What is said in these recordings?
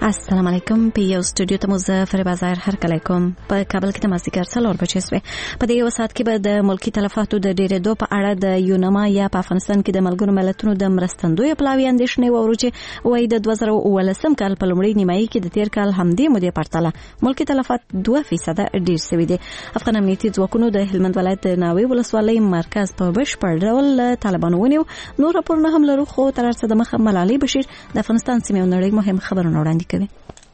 السلام علیکم. په یو سټوډیو ته مزفر بازار هر کله کوم په کابل کې د مازیګر څلور بجې سوې. په دې وسات کې به د ملکی تلفاتو د ډیرېدو په اړه د یونما یا په افغانستان کې د ملګرو ملتونو د مرستندوی پلاوی اندېښنې وورو چې وایي د 2019 کال په لومړۍ نیمایي کې د تیر کال همدې مودې پرتله ملکی تلفات 2% ډیر شوي دي. افغان امنیتي ځواکونو د هلمند ولایت د ناوې ولسوالۍ مرکز په بشپړ ډول طالبانو ونیو. نور راپورونه هم لرو خو تر څه د مخه ملالۍ بشیر د افغانستان سیمې او نړۍ مهم خبرونه وړاندې کوي.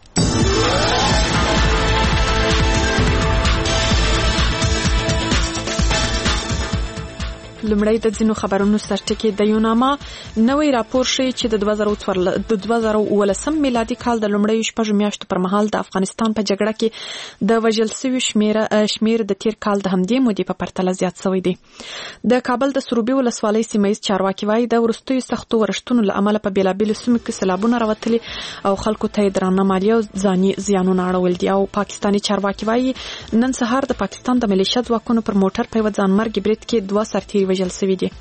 لمړی د ځینو خبرونو سرټکی د یوناما نوې راپور شي چې د 2019 میلادي کال د لمړیو شپږ میاشتو پر مهال د افغانستان په جګړه کې د وژل شوي شمیر د تیر کال د همدې مودې په پرتله زیات شوی دی. د کابل د سروبي ولسوالۍ سیمایي چارواکي وایي د ورستیو سختو ورښتونو له امله په بیلابیلو سیمو کې سیلابونه راوتلي او خلکو ته درانه مالیه او ځاني زیانونه اړول دي. او پاکستاني چارواکي وایي نن سهار د پاکستان د ملیشیا ځواکونو پر موټر په ځانمرګ برید کې 2 سرتیري وژل شوي دي.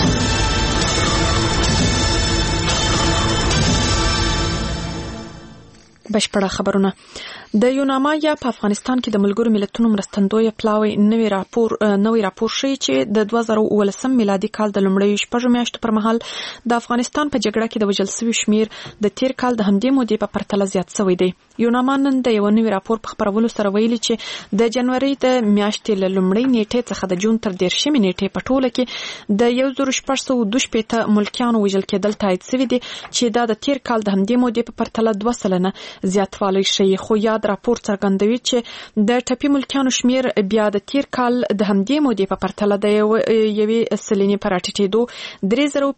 بشپړه خبرونه. د یوناما یا په افغانستان کې د ملګرو ملتونو مرستندوی پلاوی نوې راپور شي چې د 2019 میلادي کال د لومړیو شپږ میاشتو پر مهال د افغانستان په جګړه کې د وژل شوي شمیر د تیر کال د همدې مودې په پرتله زیات شوی دی. یوناما نن د یو نوي راپور په خبرولو سره ویلي چې د جنوري د میاشتې له لومړۍ نیټې څخه د جون تر 10 نیټې په ټوله کې د 1422 ملکیانو وژل کېدل تایید شوی دي چې دا د تیر کال د همدې مودې په پرتله 2% زیاتوالی شي. خو یاد راپور څرګندوي چې د ټپي ملکیانو شمیر بیا د تیر کال د همدې مودې په پرتله د یوې سلنې پر راټیټېدو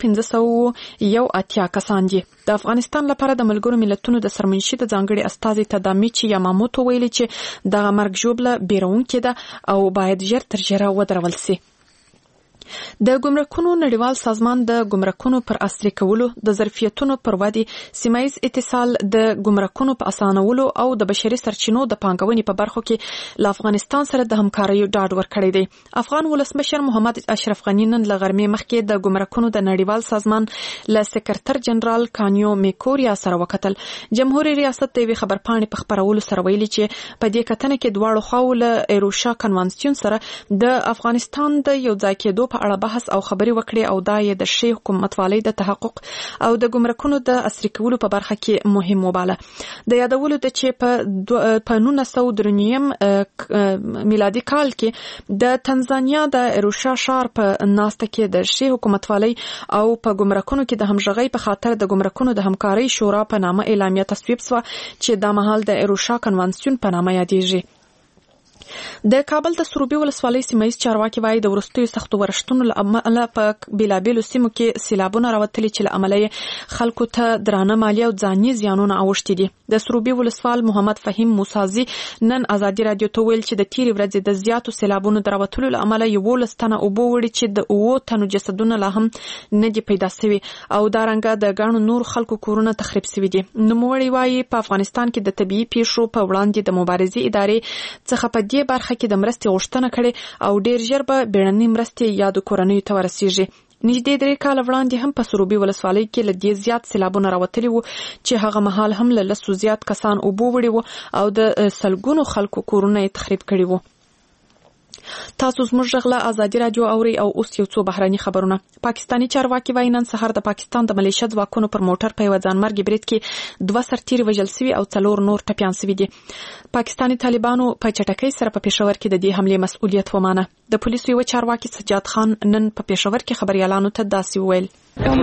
3581 کسان دي. د افغانستان لپاره د ملګرو ملتونو د سرمنشي د ځانګړي استازي تدامیچی یاماموتو ویلي چې د مرګ ژوبله بیرونکې ده او باید ژر تر ژره ودرول شي. د ګمرکونو نړیوال سازمان د ګمرکونو پر اصلي کولو د ظرفیتونو پر ودی سیمایي اتصال د ګمرکونو په اسانولو او د بشري سرچینو د پانګونې په برخو کې له افغانستان سره د همکارۍ ډاډ ورکړی دی. افغان ولسمشر محمد اشرف غنی نن له غرمې مخکې د ګمرکونو د نړیوال سازمان له سکرټر جنرال کانیو میکوریا سره وکتل. جمهوریت ریاست د خبرپاڼې په خبرولو سره ویلي چې په دې کتنه کې دواړو خواو له ایروشا کنوانسیون سره د افغانستان د یو ځای کېدو په اړه بحث او خبري وکړي او دا یې د شی حکومتوالۍ د تحقق او د ګمرکونو د عصري کولو په برخه کې مهم وباله. د یادولو د چې په 1990 میلادي کال کې د تنزانیا د ایروشا ښار په ناسته کې د شی حکومتوالۍ او په ګمرکونو کې د همغږۍ په خاطر د ګمرکونو د همکارۍ شورا په نامه اعلامیه تصویب شوه چې د مهال د ایروشا کنوانسیون په نامه یادېږي. د کابل د سروبي ولسوالۍ سیمایي چارواکي وایي د ورستیو سختو ورښتونو له امله په بیلابیلو سیمو کې سیلابونه راوتلي چې له امله خلکو ته درانه مالیه او ځاني زیانونه اوښتي دي. د سروبي ولسوال محمد فهیم موسازي نن ازادي رادیو ته ویل چې د تیرې ورځې د زیاتو سیلابونو د راوتلو له امله 11 تنه اوبه وړي چې د 9 تنو جسدونه لا هم نه دي پیدا شوي او دا رنګه د ګڼو نور خلکو کورونه تخریب شوي دي. نوموړی وایي په افغانستان کې د طبيعي پیښو په وړاندې د مبارزې ادارې څخه په دې برخه کې د مرستې غوښتنه کړې او ډیر ژر به بیړنۍ مرستې یادو کورنیو ته ورسیږي. نږدې 3 کال وړاندې هم په سروبي ولسوالۍ کې له دې زیات سیلابونه راوتلي وو چې هغه مهال هم له 100 زیات کسان اوبه وړي وو او د سلګونو خلکو کورونه یې تخریب کړي وو. تاسو زموږ غږ له ازادي رادیو اوري او اوس یو څو بهراني خبرونه. پاکستاني چارواکي وایي نن سهار د پاکستان د ملیشیا ځواکونو پر موټر په ځانمرګ برید کې 2 سرتیري وژل شوي او 4 نور ټپیان شوي دي. پاکستاني طالبانو په چټکۍ سره په پېښور کې د دې حمله مسؤلیت ومانه. د پولیسو یو چارواکي سجاد خان نن په پېښور کې خبريالانو ته داسې وویل.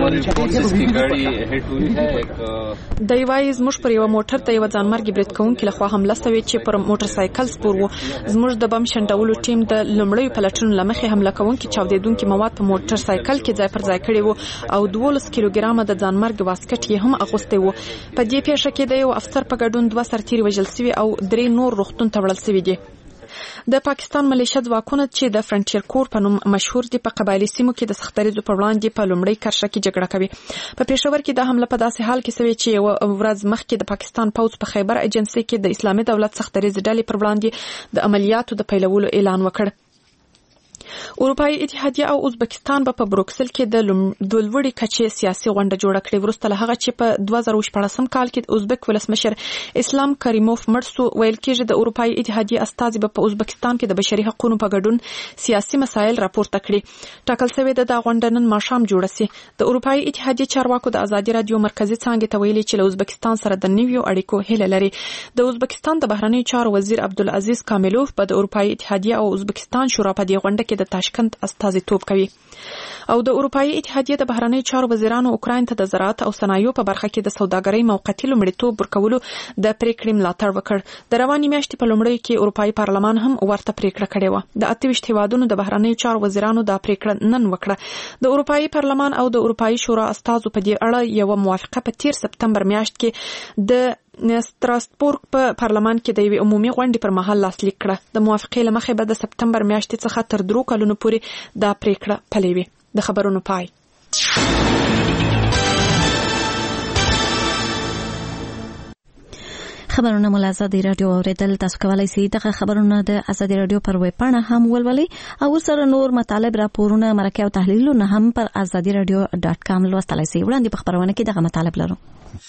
د یوای زموږ پر یو موټر ته یو ځانمرګ برید کوونکی لخوا حمله شوې چې پر موټر سایکل سپور وو. زموږ د بم شنډولو ټیم د لومړیو پلټنو لمخې حمله کوونکی چاودیدونکي مواد په موټر سایکل کې ځای پر ځای کړی وو او 12 کیلوګرامه د ځانمرګ واسکټ یې هم اغوستی وو. په دې پیښه کې د یو افسر په ګډون 2 سرتیري وژل شوي او 3 نور روغتون ته وړل شوي دي. د پاکستان ملیشیا ځواکونه چې د فرنټیر کور په نوم مشهور دي په قبایلی سیمو کې د سختریزو پر وړاندې په لومړۍ کرښه کې جګړه کوي. په پېښور کې د حمله په داسې حال کې شوې چې یو ورځ مخکې د پاکستان پوځ په خیبر ایجنسي کې د اسلامي دولت سختریز ډلې پر وړاندې د عملیاتو د پیلولو اعلان وکړ. اروپאי اتحادیه او ازبکستان په بروکسل کې د لوړې کچې سیاسي غونډه جوړه کړې وروسته له هغه چې په 2014 کال کې ازبک ولسمشر اسلام کریموف مرسو ویل کېږي د اروپאי اتحادیه استازي په ازبکستان کې د بشري حقوقو په ګډون سیاسي مسایل راپورته کړي. ټاکل شوی د غونډه نن ماښام جوړه سي. د اروپאי اتحادیه چارواکو د ازادي رادیو مرکزی څانګې ته ویلي چې له ازبکستان سره د نویو اړیکو هیله لري. د ازبکستان د بهرنی چارو وزیر عبدالعزیز کاملوف په د اروپאי اتحادیه او ازبکستان شورا په دې غونډه کې د تاشکند استازیتوب کوي. او د اروپאי اتحادیه د بهرنی چارو وزیرانو اوکراین ته د زراعت او صنایعو په برخه کې د سوداګرۍ موقتي لومړیتوب ورکولو د پریکړې ملاتړ وکړ. د روانې میاشتې په لومړۍ کې اروپאי پارلمان هم ورته پریکړه کړې و. د 28 هیوادونو د بهرنی چارو وزیرانو دا پریکړه نن وکړه. د اروپאי پارلمان او د اروپאי شورا استازو په دې اړه یو موافقه په 13 سپتمبر میاشت کې د ستراسبورګ په پارلمان کې د یوې عمومي غونډې پر مهال لاسلیک کړه. د موافقې له مخې به د سپتمبر میاشتې څخه تر 3 کلونو پورې دا پریکړه پلي وي. د خبرونو پای. خبرونه مو له ازادي رادیو اوریدل. تاسو کولی شئ دغه خبرونه د ازادي رادیو پر ویب پاڼه هم ولولئ او سره نور مطالب راپورونه مرکه او تحلیلونه هم پر azadiradio.com لوستلای شئ. وړاندې په خبرونه کې دغه مطالب لرو.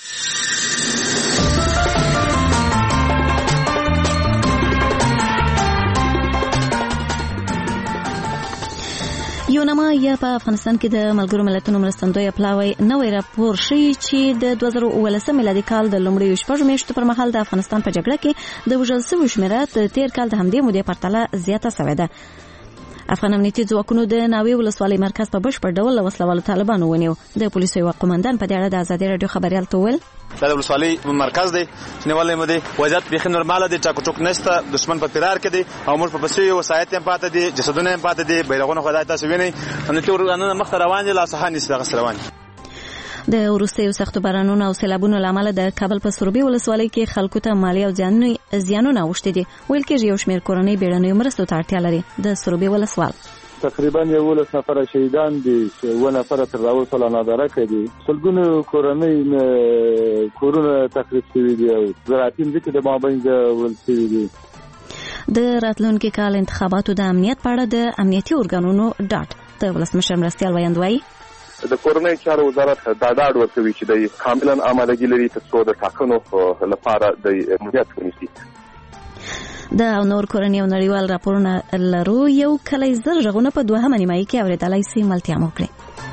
یونما یا په افغانستان کې د ملګرو ملتونو مرستندوی پلاوی نوې راپور شي چې د 2019 میلادي کال د لومړیو شپږ میاشتو پر مهال د افغانستان په جګړه کې د وژل شویو شمیره د تیر کال د همدې مودې پرتله زیاته شوې ده. افغان امنیتي ځواکونو د ناوې ولسوالۍ مرکز په بشپړ ډول له وسلوالو طالبانو ونیو. د پولیسو یو قومندان په دې اړه د ازادي رادیو خبريال ته وویل دا د ولسوالۍ مرکز دی چې نیولې مو دی وضعیت بیخي نورماله دی. ټاکو ټوک نشته. دشمن په فرار کې دی او موږ په پسې وسایت هم پاتې دي. جسدونه هم پاتې دي. بیرغونه خدای تاسو وینئ. امنیتي ارګانونه مخ ته روان دي. لا صحه نشته غس روان دي. د وروستیو سختو بارانونو او سیلابونو لامل د کابل په سروبي ولسوالۍ کې خلکو ته مالی او زیانونه اوښتي دي. ویل کېږي یو شمېر کورنۍ بیړنیو مرستو ته اړتیا لري. د سروبي ولسوال تقریبا 11 نفر شهیدان دي چې 1 نفر تر راوصله نادره کړي. سلګونو کورنۍ کورونه تخریب شوي دي او زراعتي ځمکې د مابین ځول شوي دي. د راتلونکي کال انتخاباتو د امنیت په اړه د امنیتي ارګانونو ډاټ د ولسمشر مرستیال ویاندوی د کورنۍ چارو وزارت دا ډاډ ورکوي چې د کاملا آمادګي لري ترڅو د ټاکنو لپاره د مدیریت ونیسي. د نور کورنۍ او نړیوال راپورونه لرو. یو کلی زر غږونه په 2 نیمایي کې اوریدلای شي. ملتیا مو کړئ.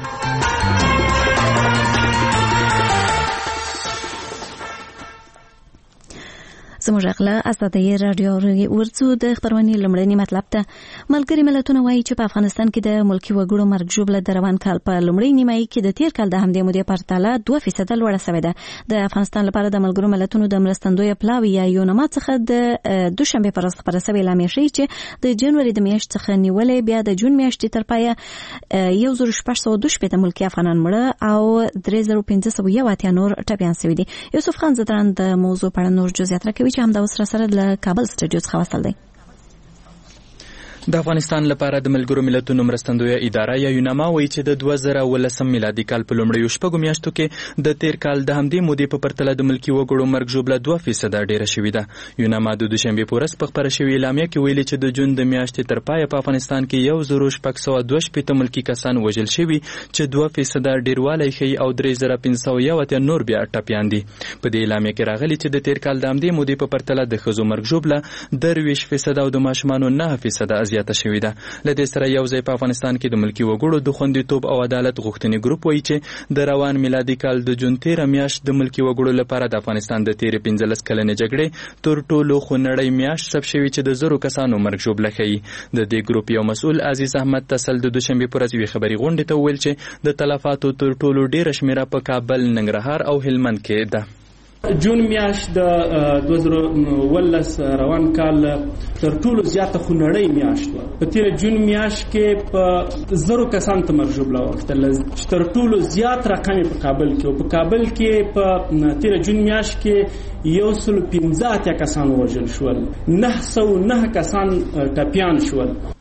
زموږ غلا ازادي رادیو ورڅو د خبرونې لمړنی مطلب ته ملګری ملتونه وایي چې په افغانستان کې د ملکی وګړو مرګ ژوبله د روان کال په لمړی نیمایي کې د تیر کال د همدې مودې پرتله 2% لوړه شوې ده. د افغانستان لپاره د ملګرو ملتونو د مرستندوی پلاوی یا یونما څخه د دوشنبه پر ورځ خبره شوې لامل شي چې د جنوري د میاشتې څخه نیولې بیا د جون میاشتې تر پایه 1622 ملکی افغانان مړه او 3501 نور ټپیان شوي دي. یوسف خان زدران د موضوع په اړه نور جزئیات راکوي چې هم دا اوس سره له کابل سټوډیو څخه وصل دی. د افغانستان لپاره د ملګرو ملتونو مرستندویه اداره یا یونما وایي چې د 2019 میلادي کال په لومړیو شپږو میاشتو کې د تیر کال د همدې مودې په پرتله د ملکی وګړو مرګ ژوبله 2% ډیره شوې ده. یونما د دوشنبه په ورځ په خبره شوې اعلامیه کې ویلي چې د جون د میاشتې تر پایه په افغانستان کې 1622 ملکی کسان وژل شوي چې 2% ډیروالی ښیي او 3501 نور بیا ټپیان دي. په دې اعلامیه کې راغلي چې د تیر کال د همدې مودې په پرتله د ښځو مرګ ژوبله 23% او د ماشومانو 9% زیاته شوې ده. لدې سره یو ځای په افغانستان کې د ملکی وګړو د خوندیتوب او عدالت غوښتنې ګروپ وایي چې د روان میلادي کال د جون 13 میاشت د ملکی وګړو لپاره د افغانستان د تیر 15 کلنې جګړې تر ټولو خونړۍ میاشت ثبت شوې چې د زرو کسانو مرګ ژوبله ښیي. د دې ګروپ یو مسؤل عزیز احمد تسل د دوشنبه پر ورځ خبري غونډې ته ویل چې د تلفاتو تر ټولو ډیره شمیره په کابل، ننګرهار او هلمند کې ده. جون میاشت د 2019 روان کال تر ټولو زیاته خونړۍ میاشت و. په تیر جون میاشت کې په زرو کسان ته مرګ ژوبله واوښتل. تر ټولو زیات رقم په کابل کې او په کابل کې په تیر جون میاشت کې 115 کسان وژل شول، 909 کسان ټپیان شول.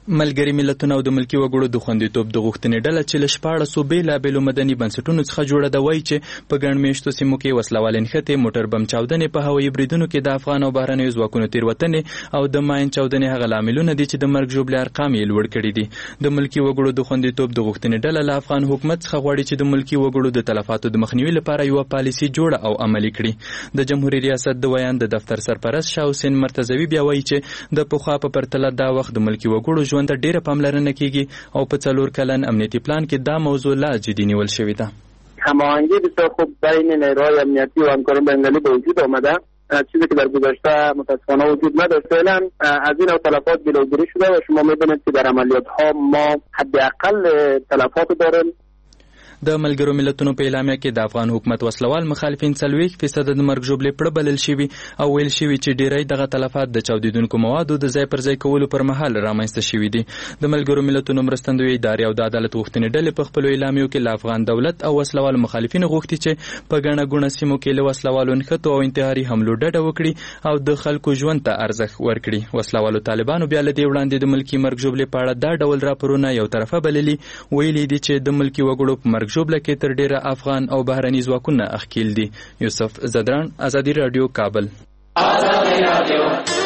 ملګري ملتونه او د ملکی وګړو د خوندیتوب د غوښتنې ډله چې له 14 بېلابېلو مدني بنسټونو څخه جوړه ده وایي چې په ګڼ میاشتو سیمو کې وسلوالې نښتې، موټر بم چاودنې، په هوایي بریدونو کې د افغان او بهرنیو ځواکونو تېروتنې او د ماین چاودنې هغه لاملونه دي چې د مرګ ژوبلې ارقام یې لوړ کړي دي. د ملکی وګړو د خوندیتوب د غوښتنې ډله له افغان حکومت څخه غواړي چې د ملکی وګړو د تلفاتو د مخنیوي لپاره یوه پالیسي جوړه او عملي کړي. د جمهوریت ریاست د ویان د دفتر سرپرست شاه حسین مرتضوي بیا وایي چې د پخوا په پرتله دا وخت د ملکی وګړو ژوند ته ډیره پاملرنه کیږي او په 4 کلن امنیتي پلان کې دا موضوع لا جدي نیول شوې ده. هماهنگی بسیار خوب بین نیروهای امنیتی و همکاران بین‌المللی به وجود آمده، چیزی که در گذشته متاسفانه وجود نداشت. فعلا از این تلفات جلوگیری شده و شما می‌بینید که در عملیات‌ها ما حداقل تلفات داریم. د ملګرو ملتونو په اعلامیه کې د افغان حکومت وسلوال مخالفین 40% د مرګ ژوبلې پړه بلل شوي او ویل شوي چې ډیری دغه تلفات د چاودیدونکو موادو د ځای پر ځای کولو پر مهال رامنځته شوي دي. د ملګرو ملتونو مرستندویه ادارې او د عدالت غوښتنې ډلې په خپلو اعلامیو کې له افغان دولت او وسلوال مخالفین غوښتي چې په ګڼه ګوڼه سیمو کې له وسلوالو نښتو او انتحاري حملو ډډه وکړي او د خلکو ژوند ته ارزښت ورکړي. وسلوالو طالبانو بیا له دې وړاندې د ملکی مرګ ژوبلې په اړه دا ډول راپورونه یو طرفه بللي، ویلي دي چې د ملکی وګړو په مرګ ژوبله کې تر افغان او بهرني ځواکونه اخکیل دي. یوسف زدران، ازادي رادیو، کابل. ازادي رادیو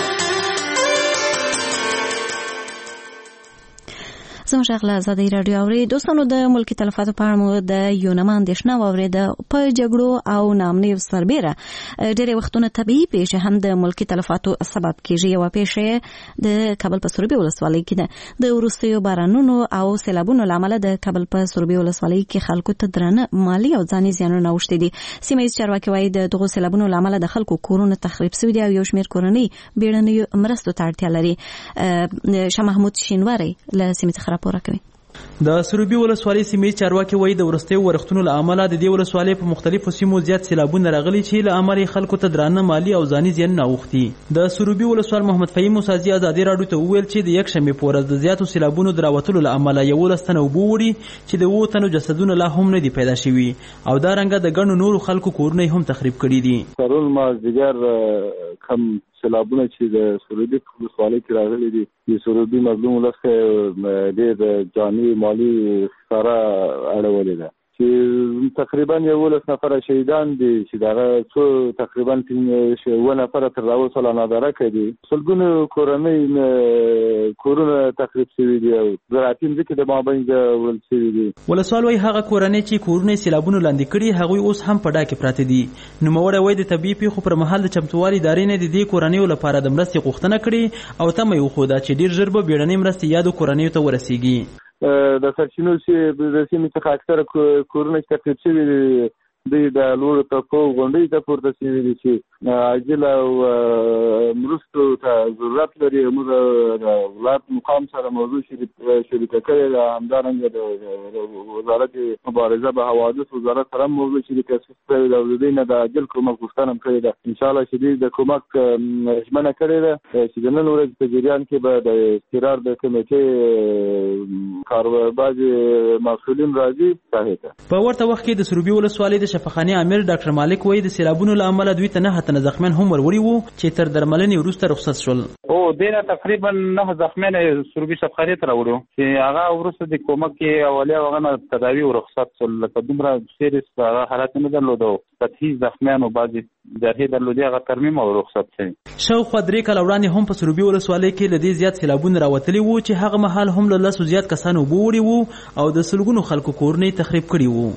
زموږ غلا ازادي رادیو اوري دوستانو. د ملکی تلفاتو په اړه د یونما اندېښنه واورېده. په جګړو او ناامنیو سربیره ډېرې وختونه طبیعي پیښې هم د ملکی تلفاتو سبب کېږي. یوه پیښه د کابل په سروبي ولسوالۍ کې ده. د وروستیو بارانونو او سیلابونو له امله د کابل په سروبي ولسوالۍ کې خلکو ته درانه مالي او ځاني زیانونه اوښتي دي. سیمه ییز چارواکي وایي د دغو سیلابونو له امله د خلکو کورونه تخریب شوي دي او یو شمېر کورنۍ بیړنیو مرستو ته اړتیا لري. شاه محمود شینواری له سیمې څخه راپور کوي. د سروبي ولسوالۍ سیمې چارواکي وایي د وروستیو ورښتونو له امله د دې ولسوالۍ په مختلفو سیمو زیات سیلابونه راغلي چې له امله خلکو ته درانه مالي او ځاني زیانونه اوښتي. د سروبي ولسوال محمد فهیم موسازي ازادي راډیو ته وویل چې د یکشنبې په ورځ د زیاتو سیلابونو د راوتلو له امله 11 تنه اوبه وړي چې د 7 تنو جسدونه لا هم نه دي پیدا شوي او دا رنګه د ګڼو نورو خلکو کورونه هم تخریب کړي دي. پرون مازدیګر کم سیلابونه چې د سروبي ولسوالۍ کې راغلي دي، د سروبي مظلوم ولس ډېر جاني مالي خساره اړولې ده چې تقریبا 11 نفر شهیدان دي چې دغه څو تقریبا 9 نفر تر اوسه لا نادره کړي. سلګونو کورونه تخریب شوي دي او زراعتي ځمکې د مابین ځول شوي دي. ولسوال وايي هغه کورنۍ چې کورونه سیلابونو لاندې کړي هغوی اوس هم په ډاکې پراته دي. نوموړی وايي د طبیعي پیښو پر مهال د چمتووالي ادارې نه د دې کورنیو لپاره د مرستې غوښتنه کړې او تمه یې وښوده چې ډېر ژر به بیړنۍ مرستې یادو کورنیو ته ورسیږي. د سرچینو چې د سیمې څخه اکثره کورونه تخریب شوي دي، دوی د لوړو طبقو غونډۍ ته پورته شوي دي چې عاجل او مرستو ته ضرورت لري. موږ د ولایت مقام سره موضوع شریکه کړې ده. همدارنګه د وزارت مبارزه به حوادث وزارت سره موضوع شریکه شوې ده او د دوی نه د عاجل کومک غوښتنه هم کړې ده. انشاءالله چې دوی د کومک ژمنه کړې ده چې د نن ورځې په جریان کې به د استقرار د کمیټې کارباز مسؤلین راځي ساحې ته. په ورته وخت کې د سروبي ولسوالۍ د شفاخانې امیر ډاکټر مالک وایي د سیلابونو له امله دوی ته 9 تنه زخمیان هم وروړي وو چې تر درملنې وروسته رخصت شول. دینه تقریبا 9 زخمیان سروبي شفاخانې ته راوړو چې هغه وروسته د کومک اولیه وغه تداوی او رخصت شول. لکه دومره سیریس هغه حالت نه درلود. سطحي زخمیان او بعضي جرحې درلودي هغه ترمیم او رخصت شوي. شاوخوا 3 کاله وړاندې هم په سروبي ولسوالۍ کې له دې زیات سیلابونه راوتلي وو چې هغه مهال هم له 10 زیات کسان اوبه وړي وو او د سلګونو خلکو کورونه تخریب کړي وو.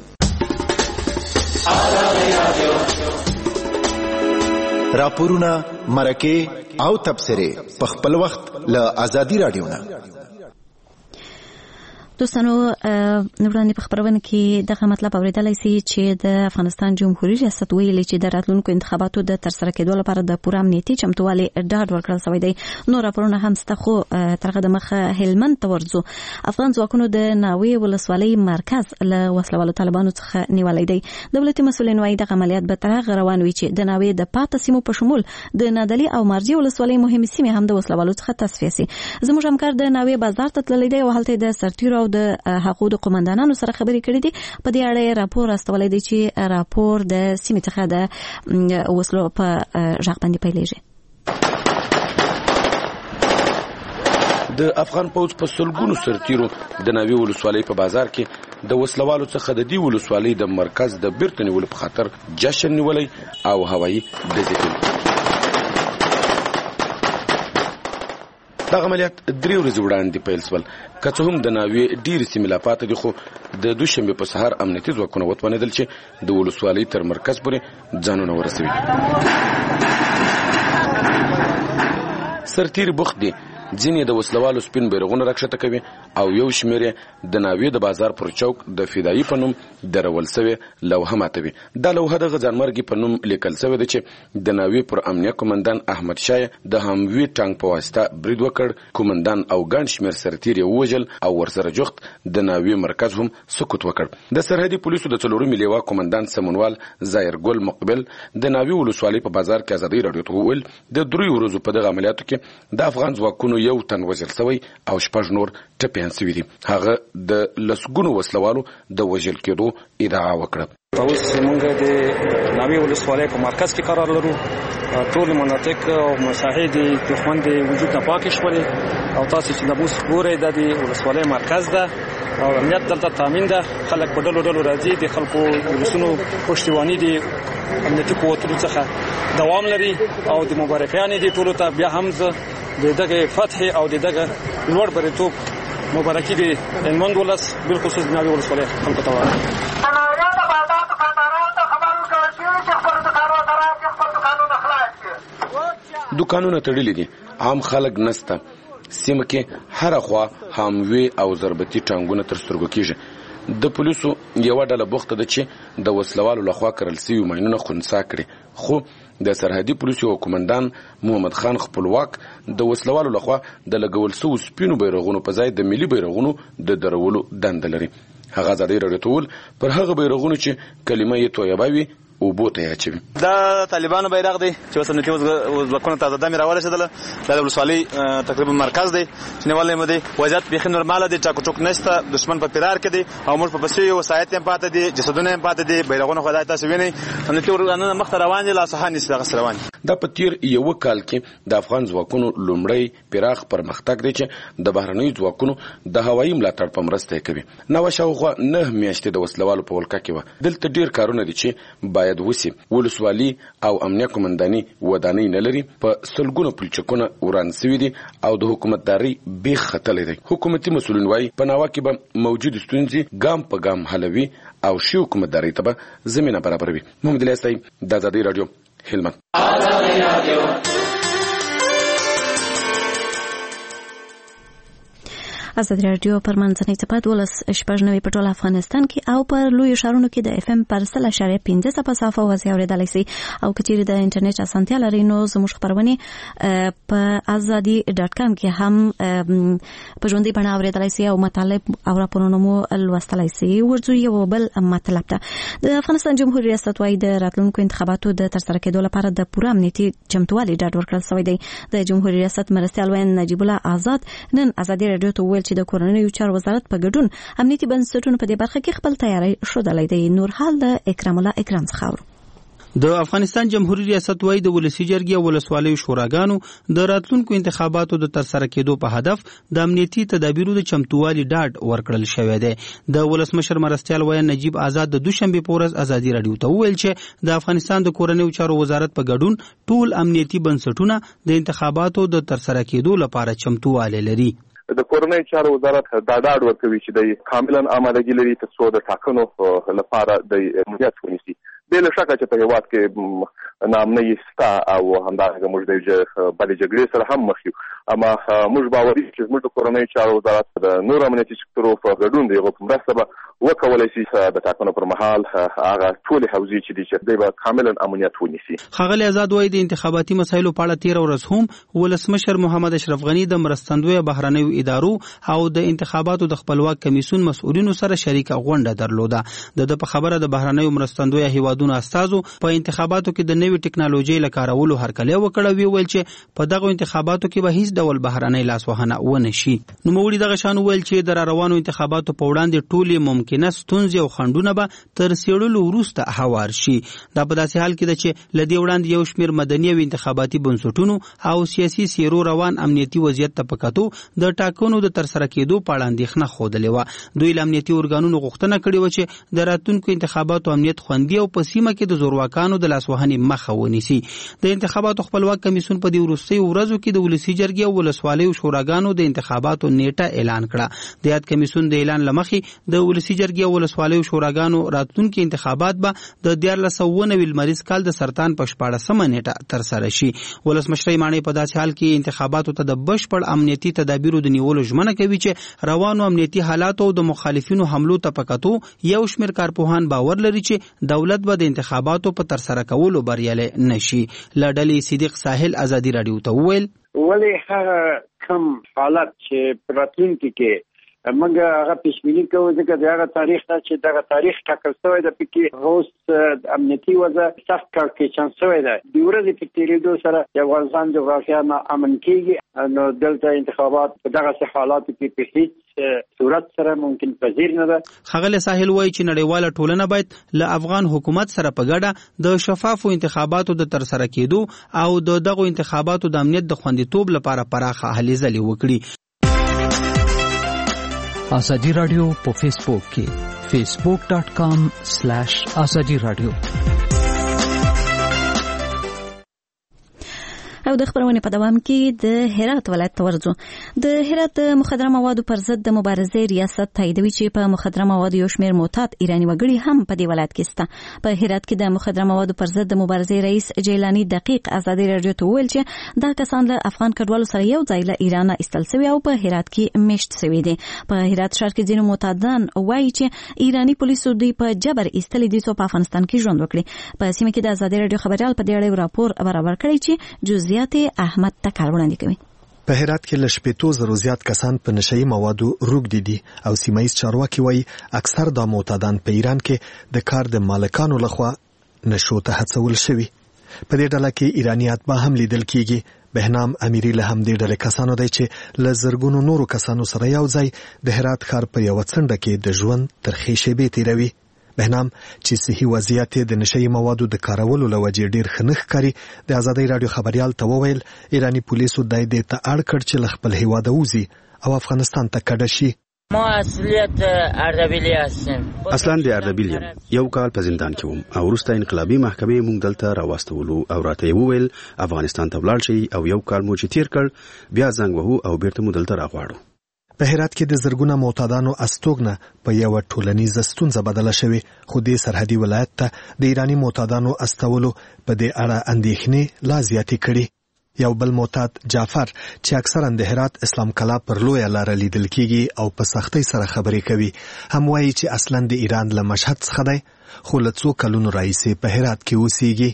راپورونه، مرکې او تبصرې په خپل وخت له ازادي رادیو نه. دوستانو وړاندې په خبرونه کې دغه مطلب اوریدلای شي چې د افغانستان جمهوریت ریاست ویلي چې د راتلونکو انتخاباتو د ترسره کېدو لپاره د پوره امنیتي چمتووالي ډاډ ورکړل شوی دی. نور راپورونه هم شته خو ترغه د مخه هلمند ته ورځو. افغان ځواکونو د ناوې ولسوالۍ مرکز له وسلوالو طالبانو څخه نیولای دی. دولتي مسؤلین وايي د عملیات به تر هغه روان وي چې د ناوې د پاتې سیمو په شمول د نادلي او مرجي ولسوالۍ مهمې سیمې هم د وسلوالو څخه تصفیه شي. زموږ همکار د ناوې بازار ته تللی دی او هلته د سرتیرو د حقوق قومندانانو سره خبرې کړې دي. په دې اړه راپور استولای دی چې راپور د سیمې څخه د وسلو په ژغ باندې پیلېږي. د افغان پوځ په سلګونو سرتیرو د ناوې ولسوالۍ په بازار کې د وسلوالو څخه د دې ولسوالۍ د مرکز د بیرته نیولو په خاطر جشن نیولی او هوایي ډزې کوي. دا عملیات 3 ورځې وړاندې پیل شول. که څه هم د ناوې ډېرې سیمې لا پاته دي، خو د دوشنبې په سهار امنیتي ځواکونه وتوانېدل چې د ولسوالۍ تر مرکز پورې ځانونه ورسوي. سرتیري بوخت دي، ځینې د وسلوالو سپین بیرغونه راکښته کوي او یو شمېر یې د ناوې د بازار پر چوک د فدایي په نوم درول سوې لوحه ماتوي. دا لوحه د ځانمرګي په نوم لیکل سوې ده چې د ناوې پر امنیه قومندان احمد شاه د هموي ټانک په واسطه برید وکړ. قومندان او ګڼ شمېر سرتیري ووژل او ورسره جوخت د ناوې مرکز هم سقوط وکړ. د سرحدي پولیسو د 4 لیوا قومندان سمونوال ظاهر ګل مقبل د ناوې ولسوالۍ په بازار کې ازادي راډیو ته وویل د 3 ورځو په دغه عملیاتو کې د افغان ځواکونو یو تن وژل سوی او 6 نور ټپیان سوي دي. هغه د لسګونو وسلوالو د وژل کېدو ادعا وکړه. اوس موږ د ناوې ولسوالۍ په مرکز کې قرار لرو. ټول مناطق او مساحې د دښمن د وجود نه پاکې شولې او تاسو چې نبوس ګورئ د ولسوالۍ مرکز ده او امنیت دلته تامین ده. خلک په ډلو راځي، د خلکو ولسونو پشتیواني دي امنیتي قوتونو څخه دوام لري او د مبارکیانې دي ټولو ته. بیا هم زه د دغه فتح او د دغه لوړ بریتوب مبارکي د هلمند ولس بالخصوص د ناوې ولسوالۍ خلکو ته وایم. دوکانونه تړلي دي، عام خلک نسته. سیمه کې هر خوا هموي او ضربتي ټانګونه تر سترګو کېږي. د پولیسو یو ډله بوخته ده چې د وسلوالو لخوا کرل سوي ماینونه خنثی کړي، خو د سرحدي پولیسو قومندان محمد خان خپلواک د وسلوالو لخوا د لګول سوي سپینو بیرغونو په ځای د ملي بیرغونو د درولو دنده لري. هغه ازادي راډیو ته وویل پر هغه بیرغونو چې کلمه یې تویبه وي اوبو ته اچوي. دا طالبانو بیرغ دی چې اوس امنیتي ځواکونه ته دمې راورسېدله. دا د ولسوالۍ تقریبا مرکز دی چې نیولې مو دی. وضعیت بیخي نورماله دی، ټاکو ټوک نشته، دښمن په فرار کې دی او موږ په پسې یو وسایط هم پاته دي، جسدونه هم پاته دي، بیرغونه خو تاسو وینئ. امنیتي ورغانونه مخته روان دي، لا صحه نشي دغسې روان دي. دا په تیر یو کال کې د افغان ځواکونو لومړی پراخ پرمختګ دی چې د بهرنیو ځواکونو د هوایي ملاتړ په مرسته کوي. نو شاوخوا 9 میاشتې د وسلوالو په ولکه کې و. دلته ډیر کارونه دي چې باید وسی. ولسوالي او امنیه قومنداني ودانۍ نه لري، په سلګونو پلچکونه وران سوي دي او د حکومتداري بیخ ختلی دی. حکومتي مسؤلین وایي په ناوه کې به موجود ستونزې ګام په ګام حلوي او شي حکومتداري ته به زمینه برابروي. محمد الیاس صاحب، د ازادي راډیو، هلمند. ازادي راډیو پر منځنۍ څپه 12 په ټول افغانستان کې او پر لوی ښارونو کې د FM پر 0.5 صفه وځي اورېدلای شي او کچېرې د انټرنیټ اسانتیا لري نو زموږ خبرونه په azadi.com کې هم په ژوندۍ بڼه اورېدلای شي او مطالب او راپورونه مو لوستلای شي. ورځو یو بل مطلب ته د افغانستان جمهوریت ریاست وايي د راتلونکو انتخاباتو د ترسره کېدو لپاره د پوره امنیتي چمتووالي ډاډ ورکړل شوی دی. د جمهوریت ریاست مرستیال وین نجیب الله آزاد نن ازادي راډیو ته ویل چې د کورنیو چارو وزارت په ګډون امنیتي بنسټونو په دې برخه کې خپل تیاری ښودلی دی. نور حال د اکرام الله اکرام څخه. د افغانستان جمهوریت ریاست وايي د ولسی جرګې او ولسوالیو شوراګانو د راتلونکو انتخاباتو د ترسره کېدو په هدف د امنیتي تدابیرو د چمتووالي ډاډ ورکړل شوی دی. د ولسمشر مرستیال وین نجیب آزاد د دوشنبه په ورځ ازادي راډیو ته وویل چې د افغانستان د کورنیو چارو وزارت په ګډون ټول امنیتي بنسټونه د انتخاباتو د ترسره کېدو لپاره چمتووالی لري. د کورنۍ چارو وزارت دا ډاډ ورکوي چې د کاملا آمادګي لري تر څو د ټاکنو لپاره د مدیریت ونیسي. بې له شکه چې په هېواد کې ناامنۍ شته او همدارنګه موږ د بدې جګړې سره هم مخ یو، اما موږ باوري چې زموږ د کورنۍ چارو وزارت د نور امنیتي سکتورو په ګډون د هغو په مرسته به وکولی شي د ټاکنو پر مهال هغه ټولې حوزې چې دي چې دوی به کاملا امنیت ونیسي. ښاغلی آزاد وایي د انتخاباتي مسایلو په اړه 13 ورځ هم ولسمشر محمد اشرف غني د مرستندویه بهرنیو ادارو او د انتخاباتو د خپلواک کمیسیون مسؤلینو سره شریکه غونډه درلوده. د په خبره د بهرنیو مرستندویه هیوادونو استازو په انتخاباتو کې د نوې ټکنالوژي له کارولو هرکلی وکړ او ویل چې په دغه انتخاباتو کې به هیڅ ډول بهرنۍ لاسوهنه ونه شي. نوموړي دغه شان وویل چې د روانو انتخاباتو په وړاندې ټولې ممکنه ستونزې او خنډونه به تر څېړلو وروسته هوار شي. دا په داسې حال کې ده چې له دې وړاندې یو شمېر مدني او انتخاباتي بنسټونو او سیاسي څېرو روان امنیتي وضعیت ته په کتو د ټاکنو د ترسره کېدو په اړه اندېښنه ښودلې وه. دوی له امنیتي ارګانونو غوښتنه کړې وه چې د راتلونکو انتخاباتو امنیت خوندي او په سیمه کې د زورواکانو د لاسوهنې مخه ونیسي. د انتخاباتو خپلواک کمیسیون په دې وروستیو ورځو کې د ولسي جرګې او ولسوالیو شوراګانو د انتخاباتو نیټه اعلان کړه. د یاد کمیسیون د اعلان له مخې د ولسي جرګې او ولسوالیو شوراګانو راتلونکي انتخابات به د 1499 لمریز کال د سرطان په 14مه نیټه ترسره شي. ولسمشر ماڼۍ په داسې حال کې انتخاباتو ته د بشپړ امنیتي تدابیرو د نیولو ژمنه کوي چې روانو امنیتي حالاتو او د مخالفینو حملو ته په کتو یو شمېر کارپوهان باور لري چې دولت به د انتخاباتو په ترسره کولو بریالی نشي. له ډلې صدیق ساحل ازادي راډیو ته وویل ولې هغه کم حالت چې په راتلونکي کې موږ هغه پیشبیني کوو ځکه د هغه تاریخ نه چې دغه تاریخ ټاکل شوی د پکې اوس امنیتي وضع سخت کړکېچن شوی دی. د ورځې په تېرېدو سره د افغانستان جغرافیه امن کېږي، نو دلته انتخابات په دغسې حالاتو کې په هیڅ صورت سره ممکن پذیر نه ده. ښاغلی ساحل وایي چې نړیواله ټولنه باید له افغان حکومت سره په ګډه د شفافو انتخاباتو د ترسره کېدو او د دغو انتخاباتو د امنیت د خوندیتوب لپاره پراخه هلې ځلې وکړي. ازادي رادیو په فیسبوک کې facebook.com/ازادي رادیو. او د خبرونې په دوام کې د هرات ولایت ته ورځو. د هرات د مخدره موادو پر ضد د مبارزې ریاست تاییدوي چې په مخدره موادو یو شمېر معتاد ایراني وګړي هم په دې ولایت کې شته. په هرات کې د مخدره موادو پر ضد د مبارزې رئیس جیلانی دقیق ازادي راډیو ته وویل چې دا کسان له افغان کډوالو سره یو ځای له ایران ایستل شوي او په هرات کې میشت شوي دي. په هرات ښار کې ځینې معتادان وایي چې ایراني پولیسو دوی په جبر ایستلي دي څو په افغانستان کې ژوند وکړي. په سیمه کې د ازادي راډیو خبریال په دې اړه راپور برابر کړی چې جزئیات احمد تکر وړاندې کوي. په هرات کې له 15,000 زیات کسان په نشئی موادو روږدي دي او سیمایي چارواکي وایي اکثر د معتادان په ایران کې د کار د مالکانو لخوا نشو ته هڅول شوي. په دې ډله کې ایرانی اتباع هم لیدل کیږي. بهنام امیری له همدې ډلې کسانو دی چې له زرګونو نورو کسانو سره یو ځای د هرات ښار په یوه څنډه کې د ژوند ترخې شیبې تیروي. بهنام چې صحي وضعیت د نشئی موادو د کارولو له وجې ډیر ښه نه ښکاري، د ازادۍ راډیو خبریال ته وویل ایرانی پولیسو دای دې ته اړ کړ چې له خپل هیواده وځي او افغانستان ته کډه شي. ما اصلیت اردبیلی هستم. اصلا د اردبیل یم. یو کال په زندان کې وم او وروسته انقلابي محکمې موږ دلته راوستولو او راته وویل افغانستان ته ولاړ شئ او یو کال مو چې تیر کړ بیا زنګ وهو او بیرته مو دلته راغواړو. په هرات کې د زرګونه معتادانو استوګنه په یو ټولنیزه ستونزه بدله شوې، خو د سرحدي ولایت ته د ایرانی معتادانو استولو په دې اړه اندېښنې لا زیاتې کړي. یو بل معتاد جعفر چې اکثرا د هرات اسلام کلا پر لویه لاره لیدل کیږي او په سختۍ سره خبرې کوي هم وایي چې اصلا د ایران له مشهد څخه دی، خو له څو کلونو راهیسې په هرات کې اوسېږي.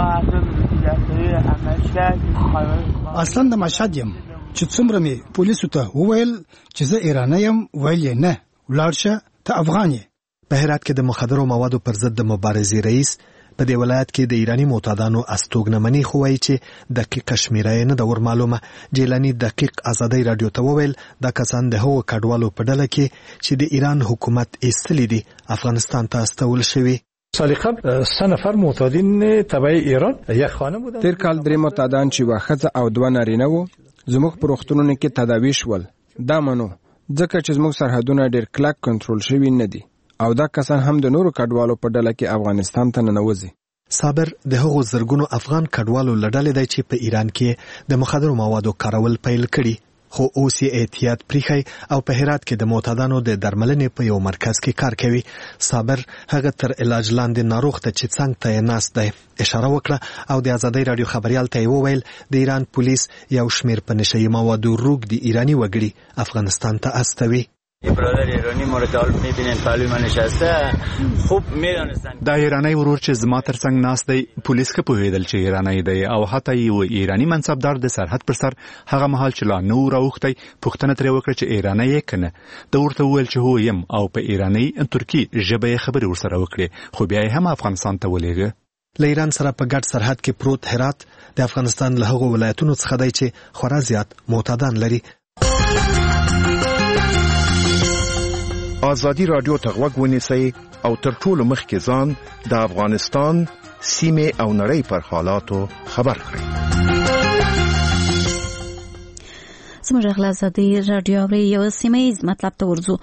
اصلا د مشهد یم چې څومره مې پولیسو ته وویل چې زه ایرانی یم ویل یې نه ولاړ شه ته افغان یې. په هرات کې د مخدرو موادو پر ضد د مبارزې رئیس په دې ولایت کې د ایرانی معتادانو استوګنه مني، خو وایي چې دقیقه شمیره یې نه ده ورمعلومه. جیلانی دقیق ازادۍ راډیو ته وویل دا کسان د هغو کډوالو په ډله کې چې د ایران حکومت ایستلي دي افغانستان ته استول شوي. سال قبل 3 نفر معتادین تبع ایران یک خانه بودن. تیر کال 3 معتادان چې یوه ښځه او 2 نارینه وو زموږ په روغتونونو کې تداوي شول. دا منو ځکه چې زموږ سرحدونه ډیر کلک کنټرول شوي نه دي او دا کسان هم د نورو کډوالو په ډله کې افغانستان ته ننوځي. صابر د هغو زرګونو افغان کډوالو له ډلې دی چې په ایران کې د مخدرو موادو کارول پیل کړي، خو اوس یې احتیاط پریښی او په هرات کې د معتادانو د درملنې په یو مرکز کې کار کوي. صابر هغه تر علاج لاندې ناروغ ته چې څنګ ته یې ناست دی اشاره وکړه او د ازادۍ راډیو خبریال ته یې وویل د ایران پولیس یو شمېر په نشهیي موادو روږدي ایرانی وګړي افغانستان ته استوي. برادر ایرانی مورد حال میبینین پهلوی من نشسته خوب میدانستن. دا ایرانی ورور چې زما ترڅنګ ناست دی پولیس ښه پوهېدل چې ایرانی دی او حتی یو ایرانی منصبدار د سرحد پر سر هغه مهال چې لا نه و راوښتی پوښتنه ترې وکړه چې ایرانی یې که نه. ده ورته وویل چې هو یم او په ایرانی ترکي ژبه یې خبرې ورسره وکړې، خو بیا یې هم افغانستان ته ولېږه. له ایران سره په ګډ سرحد کې پروت هرات د افغانستان له هغو ولایتونو څخه دی چې خورا زیات معتادان لري. ازادي رادیو ته غوږ ونیسئ او تر ټولو مخکې ځان د افغانستان سیمې او نړۍ پر حالاتو خبر کړئ. زموږ غلا ازادي رادیو یو سیمه‌یز مطلب ته ورځو.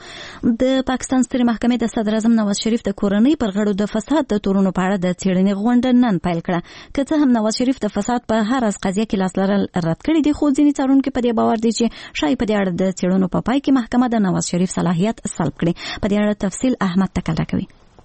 د پاکستان سترې محکمې د صدر اعظم نواز شریف د کورنۍ پر غړو د فساد د تورونو په اړه د څېړنې غونډه نن پیل کړه. که څه هم نواز شریف د فساد په هر از قضیه کې لاس لرل رد کړي دي، خو ځینې څارونکي په دې باور دي چې شاید په دې اړه د څېړنو په پای کې محکمه د نواز شریف صلاحیت سلب کړي. په دې اړه تفصیل احمد تکل راکوي.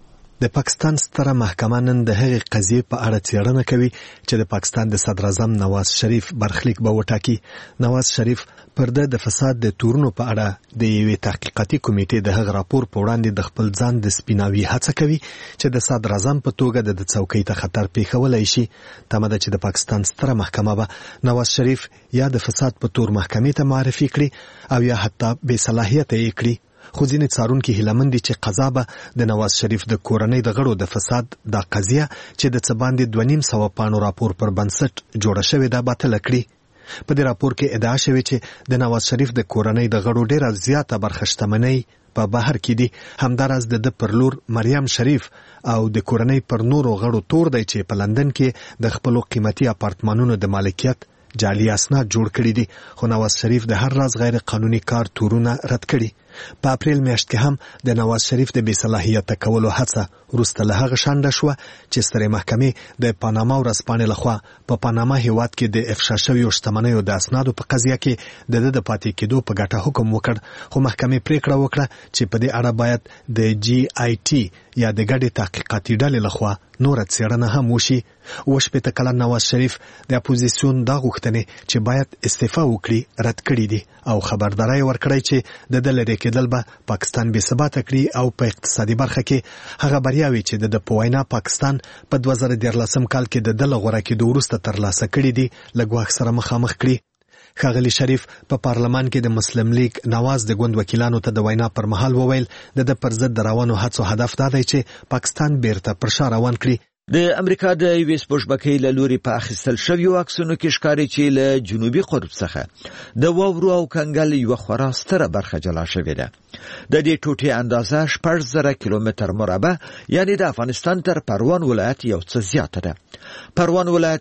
د پاکستان ستره محکمه نن د هغې قضیې په اړه څېړنه کوي چې د پاکستان د صدر اعظم نواز شریف برخلیک به وټاکي. نواز شریف پر د فساد د تورونو په اړه د یوې تحقیقاتي کمیټې د هغه راپور په وړاندې د خپل ځان د سپیناوي هڅه کوي چې د صدر اعظم په توګه د څوکۍ ته خطر پیښولی شي. تمه ده چې د پاکستان ستره محکمه به نواز شریف یا د فساد په تور محکمې ته معرفي کړي او یا حتی بې صلاحیته یې کړي. خو ځینې څارونکي هیلهمند دي چې قضا به د نواز شریف د کورنۍ د غړو د فساد دا قضیه چې د څه باندې 250 پاڼو راپور پر بنسټ جوړه شوې ده باطله کړي. په دې راپور کې ادعا شوې چې د نواز شریف د کورنۍ د غړو ډېره زیاته برخه شتمنۍ په بهر کې دي. همداراز د پر لور مریم شریف او د کورنۍ پر نورو غړو تور دی چې په لندن کې د خپلو قیمتي اپارتمانونو د مالکیت جعلي اسناد جوړ کړي دي. خو نواز شریف د هر راز غیر قانوني کار تورونه رد کړي. په اپریل میاشت کې هم د نواز شریف د بې صلاحیته کولو هڅه وروسته له هغه شانډه شوه چې سترې محکمې د پاناما ورځپاڼې لخوا په پاناما هیواد کې د افشا شویو شتمنیو د اسنادو په قضیه کې د پاتې کېدو په ګټه حکم وکړ. خو محکمې پریکړه وکړه چې په دې اړه باید د GIT یا د ګډې تحقیقاتي ډلې لخوا نور څېړنه هم وشي. 80 کلن نواز شریف د اپوزیسیون دا غوښتنې چې باید استعفا وکړي رد کړي دي او خبرداری ورکړی چې د لری کېدل به پاکستان بې ثباته کړي او په اقتصادي برخه کې هغه بریاوي چې د په وینا پاکستان په 2013 کال کې د غوړه کېدو وروسته ترلاسه کړي دي له ګواښ سره مخامخ کړي. ښاغلي شریف په پارلمان کې د مسلم لیگ نواز د ګوند وکیلانو ته د وینا پر مهال وویل د پر ضد د روانو هڅو هدف دا دی چې پاکستان بیرته پر شا روان کړي. د امریکا د یوې سپوږمکۍ له لوري په اخیستل شویو عکسونو کې ښکاري چې له جنوبي قطب څخه د واورو او کنګل یوه خورا ستره برخه جلا شوې ده. د دې ټوټې اندازه 6000 کیلومتر مربع یعنی د افغانستان تر پروان ولایت یو څه زیاته ده. پروان ولایت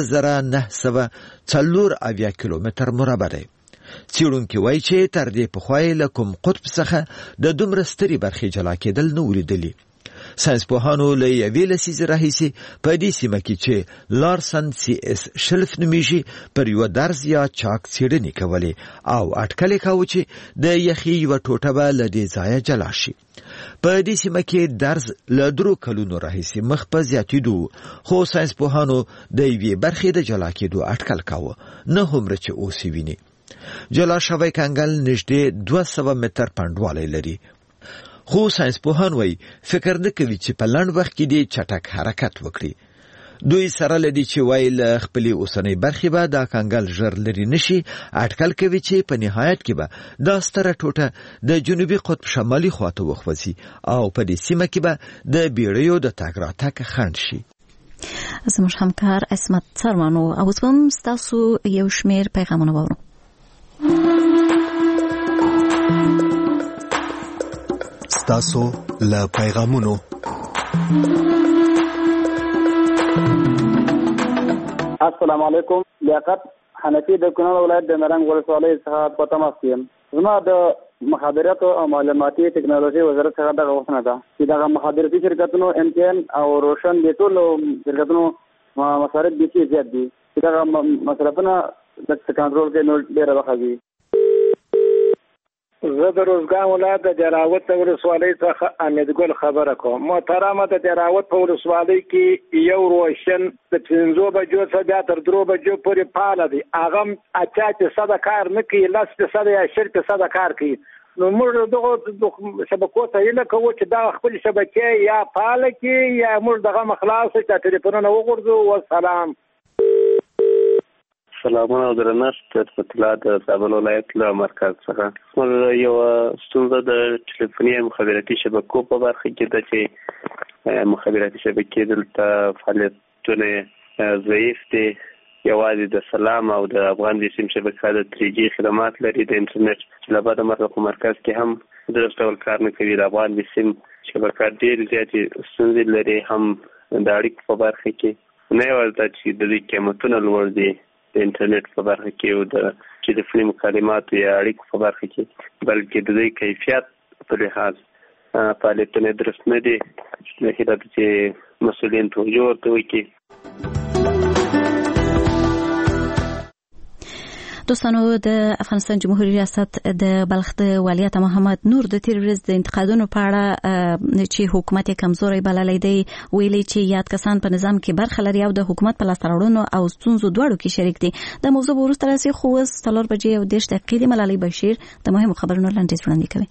5904 کیلومتر مربع دی. څېړونکي وایي چې تر دې پخوا یې له کوم قطب څخه د دومره سترې برخې جلا کېدل نه ولیدلي. ساینسپوهانو له یوې لسیزې راهیسې په دې سیمه کې چې لارسن CS شلف نومیږي پر یوه درز یا چاک څېړنې کولې او اټکل یې کاوه چې د یخي یوه ټوټه به له دې ځایه جلا شي. په دې سیمه کې درز له 3 کلونو راهیسې مخ په زیاتېدو، خو ساینسپوهانو د یوې برخې د جلا کېدو اټکل کاوه، نه هومره چې اوس یې ویني. جلا شوی کنګل نږدې 200 متر پنډوالی لري. خو ساینسپوهان وایي فکر نه کوي چې په لنډ وخت کې دې چټک حرکت وکړي. دوی سره لدی چې وایي له خپلې اوسنۍ برخې به دا کنګل ژر لرې نشي. اټکل کوي چې په نهایت کې به دا ستره ټوټه د جنوبي قطب شمالي خواته وخوځي او په دې سیمه کې به د بیړیو د تګ راتګ خنډ شي. زموږ همکار عصمت سرمانو او اوس هم ستاسو یو شمېر پیغامونه واورو. ستاسو له پیغامونو. السلام علیکم. لیاقت حنفي د کونړ ولایت د نرنګ ولسوالۍ څخه په تماس یم. زما د مخابراتو او معلوماتي ټکنالوژي وزارت څخه دغه غوښتنه ده چې دغه مخابراتي شرکتونو MTN او روشن د ټولو شرکتونو مصارف بیخي زیات دي چې دغه مصرفونه د کنټرول کې نو ډېره وخت. زه د روزګان ولایت د دراوت ولسوالۍ څخه امیدګل خبره کوم. محترمه د دراوت په ولسوالۍ کې یو روشن د 5 بجو څخه تر 3 بجو پورې فعال دی. هغه 80% کار نه کوي، 10% یا 20% کار کوي. نو موږ دغه شبکو ته یې کوو چې دا خپل شبکې یا فعال کړي یا موږ دغه مخلاص چې ټلیفونونه وغورځو. والسلام. سلامونه او درنښت اطلاعات د کابل ولایت له مرکز څخه. موږ یو ستونزه د ټلیفوني مخابراتي شبکو په برخه کې ده چې مخابراتي شبکې دلته فعالیت خطونه ضعیف دي. یوازې د سلام او د افغان د سیم شبکه د 3G خدمات لري. د انټرنیټ له بعد په مرکز کې هم د ډول کار نه کوي. د افغان د سیم شبکه ډېر زیاتې ستونزې لري، هم د اړیکو په برخه کې نه یوازې چې د دې قیمتونه لوړ دي د انټرنیټ په برخه کې او د ټلیفوني مکالماتو یا اړیکو په برخه کې، بلکې د دې کیفیت په لحاظ فعالیتونه درست نه دي. د هیله ده چې مسؤلین توجه ورته وکړي. دوستانو، د افغانستان جمهوریت ریاست د بلخ د والیت محمد نور د تیر ورځ د انتقادونو په اړه چې حکومت کمزوري بللی دی ویلي چې یاد کسان په نظام کې برخه لري او د حکومت په لاسته راوړنو او ستونزو دواړو کې شریک دي. د موضوع وروسته راځي خو 4:30 ملالۍ بشیر د مهمو خبرونو لنډیز وړاندې کوي.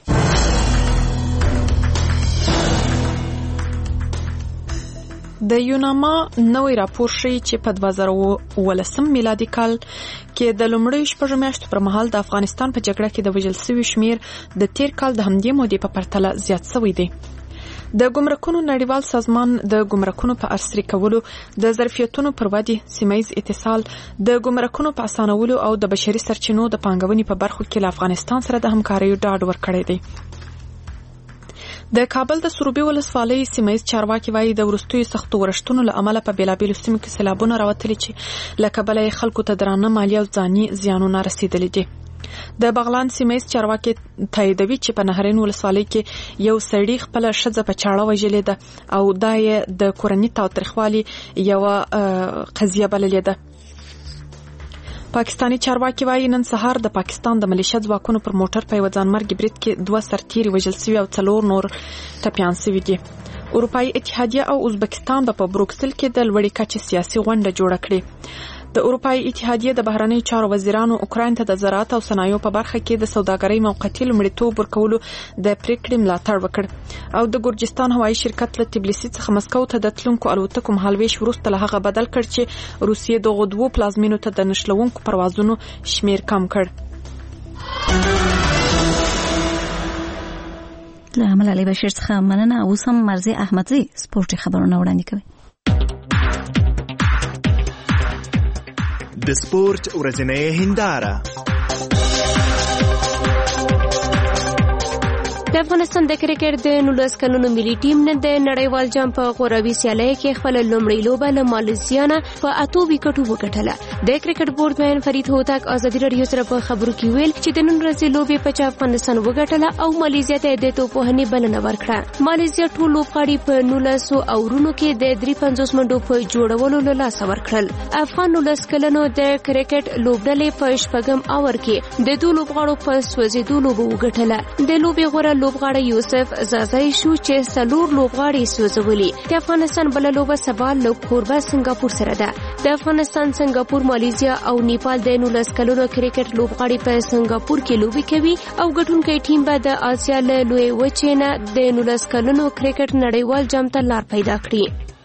د یوناما نوې راپور ښیي چې په 2019 میلادي کال کې د لومړیو شپږو میاشتو پر مهال د افغانستان په جګړه کې د وژل شویو شمیر د تیر کال د همدې مودې په پرتله زیات شوی دی. د ګمرکونو نړیوال سازمان د ګمرکونو په عصري کولو، د ظرفیتونو پر ودې، سیمه‌ییز اتصال، د ګمرکونو په اسانولو او د بشري سرچینو د پانګونې په برخو کې له افغانستان سره د همکاریو ډاډ ورکړی دی. د کابل د سروبي ولسوالۍ سیمه‌ییز چارواکي وایي د وروستیو سختو ورښتونو له امله په بیلابیلو سیمو کې سیلابونه راوتلي چې له کبله یې خلکو ته درانه مالي او ځاني زیانونه رسیدلي دي. د بغلان سیمه‌ییز چارواکي تاییدوي چې په نهرین ولسوالۍ کې یو سړی خپل ښځه په چاړه وژلې ده او دا یې د کورنۍ تاوتریخوالي یو قضیه بللې ده. پاکستانی چارواکي وایي نن سهار د پاکستان د ملیشیا ځواکونو پر موټر په یو ځانمرګي برید کې 2 سرتیري وژل شوي او 4 نور ټپیان شوي دي. اروپایي اتحادیه او ازبکستان په بروکسل کې د لوړې کچې سیاسي غونډه جوړه کړې. د اروپایي اتحادیه د بهرنیو چارو وزیرانو اوکراین ته د زراعت او صنایعو په برخه کې د سوداګرۍ موقتي لومړیتوب ورکولو د پریکړې ملاتړ وکړ او د ګورجستان هوایي شرکت له تبلیسي څخه مسکو ته د تلونکو الوتکو مهالویش وروسته له هغه بدل کړ چې روسیې دغو 2 پلازمینو ته د نښلونکو پروازونو شمیر کم کړ. له ملالۍ بشیر څخه مننه. اوس هم مرزي احمدزي سپورتي خبرونه وړاندې کوي. د سپورت ورځنۍ هنداره. د افغانستان د کرکټ د 19 کلونو ملي ټیم نن د نړیوال جام په غوراوي سیالۍ کې خپل لومړی لوبه له ماليزیا نه په 8 وکټو وګټله. د کرکټ بورډ مین فرید هوتک ازادي رادیو سره په خبرو کې ویل چې د نن ورځې لوبې په افغانستان وګټله او ماليزیا ته د توپوهنې بلنه ورکړه. ماليزیا ټول لوبغاړي په 19 اورونو کې د 350 منډو په جوړولو له لاسه ورکړل. افغان 19 کلنو د کرکټ لوبډلې په شپږم اور کې د 2 لوبغاړو په سوځېدو لوبه وګټله. د لوبې غوړه لوبغاړی یوسف زازای شو چې 4 لوبغاړي سوځولي. د افغانستان بل لوبه سبا له کوربه سنگاپور سره ده. د افغانستان سنگاپور ماليزیا او نیپال د 19 کلونو کرکټ لوبغاړي په سنگاپور کې لوبي کوي او ګټونکي ټیم به د آسیا له لوی وچې نه د 19 کلونو کرکټ نړیوال جام ته لار پیدا کړي.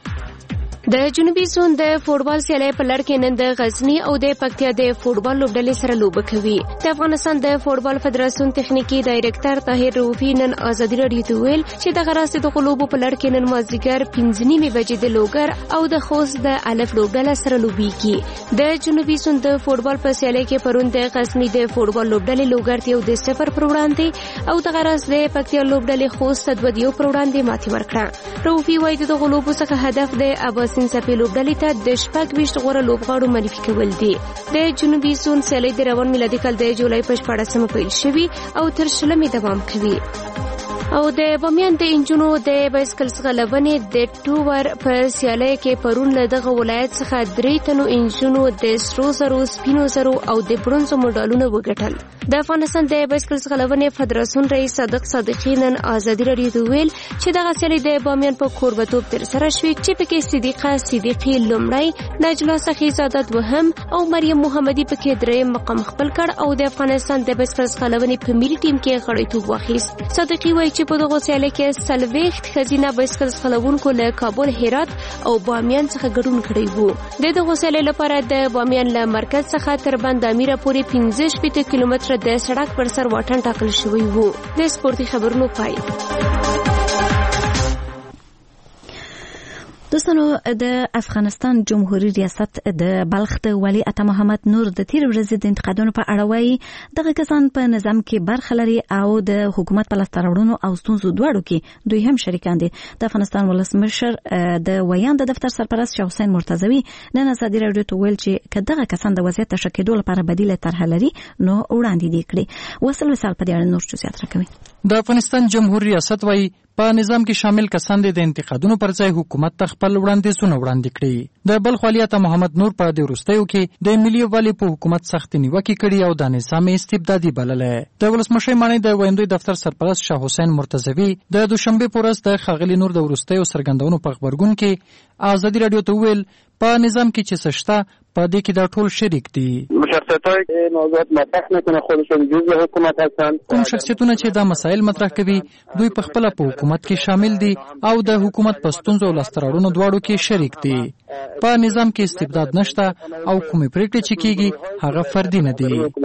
د جنوبي زون د فوټبال سیالۍ په لړ کې نن د غزنی او د پکتیا د فوټبال لوبډلې سره لوبه کوي. د افغانستان د فوټبال فدراسیون تخنیکی ډایریکټر طاهر روفي نن ازادي رادیو ته ویل چې د غراست د لوبو په لړ کې نن مازیګر 5:30 بجې د لوګر او د خوست د الف لوبډله سره لوبيږي. د جنوبي زون د فوټبال په سیالۍ کې پرون د غزنی د فوټبال لوبډلې لوګر ته 2-0 پر وړاندې او د غراست د پکتیا لوبډلې خوست 2-2 پر وړاندې ماتې ورکړه. روفي وایي د لوبو څخه هدف د سنسپی لوبډلې ته د 26 غوره لوبغاړو معرفي کول دي. د جنوبي زون سیالۍ د روان میلادي کال د جولای په 14 پیل شوي او تر 16 دوام کوي. او د بامیان د انجونو د بایسکل ځغلونې د ټوور په سیالۍ کې پرون له دغه ولایت څخه 3 تنو انجونو د سرو زرو، سپینو زرو او د برونزو مډالونه وګټل. د افغانستان د بایسکل ځغلونې فدراسیون رئیس صادق صادقی نن ازادي رادیو ته ویل چې دغه سیالۍ د بامیان په کوربتوب ترسره شوې چې پکې صدیقه صدیقی لومړی، نجلا سخیزاده دوهم او مریم محمدي پکې دریم مقام خپل کړ او د افغانستان د بایسکل ځغلونې په ملي ټیم کې غړیتوب واخیست. صادقی وایي چې په دغه سیالۍ کې 40 ښځینه بایسکل ځغلونکو له کابل، هرات او بامیان څخه ګډون کړی وو. د دغه سیالۍ لپاره د بامیان له مرکز څخه تر بند امیره پورې 15 کیلومتره د سړک پر سر واټن ټاکل شوی وو. د سپورتي خبرونو پای. دوستانو د افغانستان جمهوریت ریاست د بلخ د والي عطا محمد نور د تیر ورځې د انتقادونو په اړه وایي دغه کسان په نظام کې برخه لري او د حکومت په لاسته راوړنو او ستونزو دواړو کې دوی هم شریکان دي. د افغانستان ولسمشر د ویان د دفتر سرپرست شاه حسین مرتضوی نن ازادي راډیو ته ویل چې کداغه کسان د وضعیت تشکیل لپاره بدیله طرحه لري نو وړاندې دي کړي. وصل وسال په دې اړه نور جزئیات راکوي. د افغانستان جمهوریت ریاست وایي په نظام کې شامل کسان د انتقادونو پر ځای حکومت ته خپل وړاندیزونه وړاندې کړي. د بلخ والي عطا محمد نور په دې وروستیو کې د ملي والي په حکومت سخت نیوکه کړي او د نظام استبدادي بلله. د ولسمشر معنی د ویاندوی دفتر سرپرست شاه حسین مرتضوی د دوشنبه په ورځ د خاغلی نور د وروستیو سرګندونو په خبرګون کې ازادي راډیو ته ویل په نظام کې چې سشته په دې کې دا ټول شریک دي. شخصیت‌های موضوعات مطرح میکنه خودشون جزء حکومت هستند. کوم شخصیتونه چې دا مسائل مطرح کوي دوی په خپل په حکومت کې شامل دي او د حکومت په ستونزو او لاسته راوړنو دواړو کې شریک دي. په نظام کې استبداد نشته او کومې پریکړې چې کیږي هغه فردي نه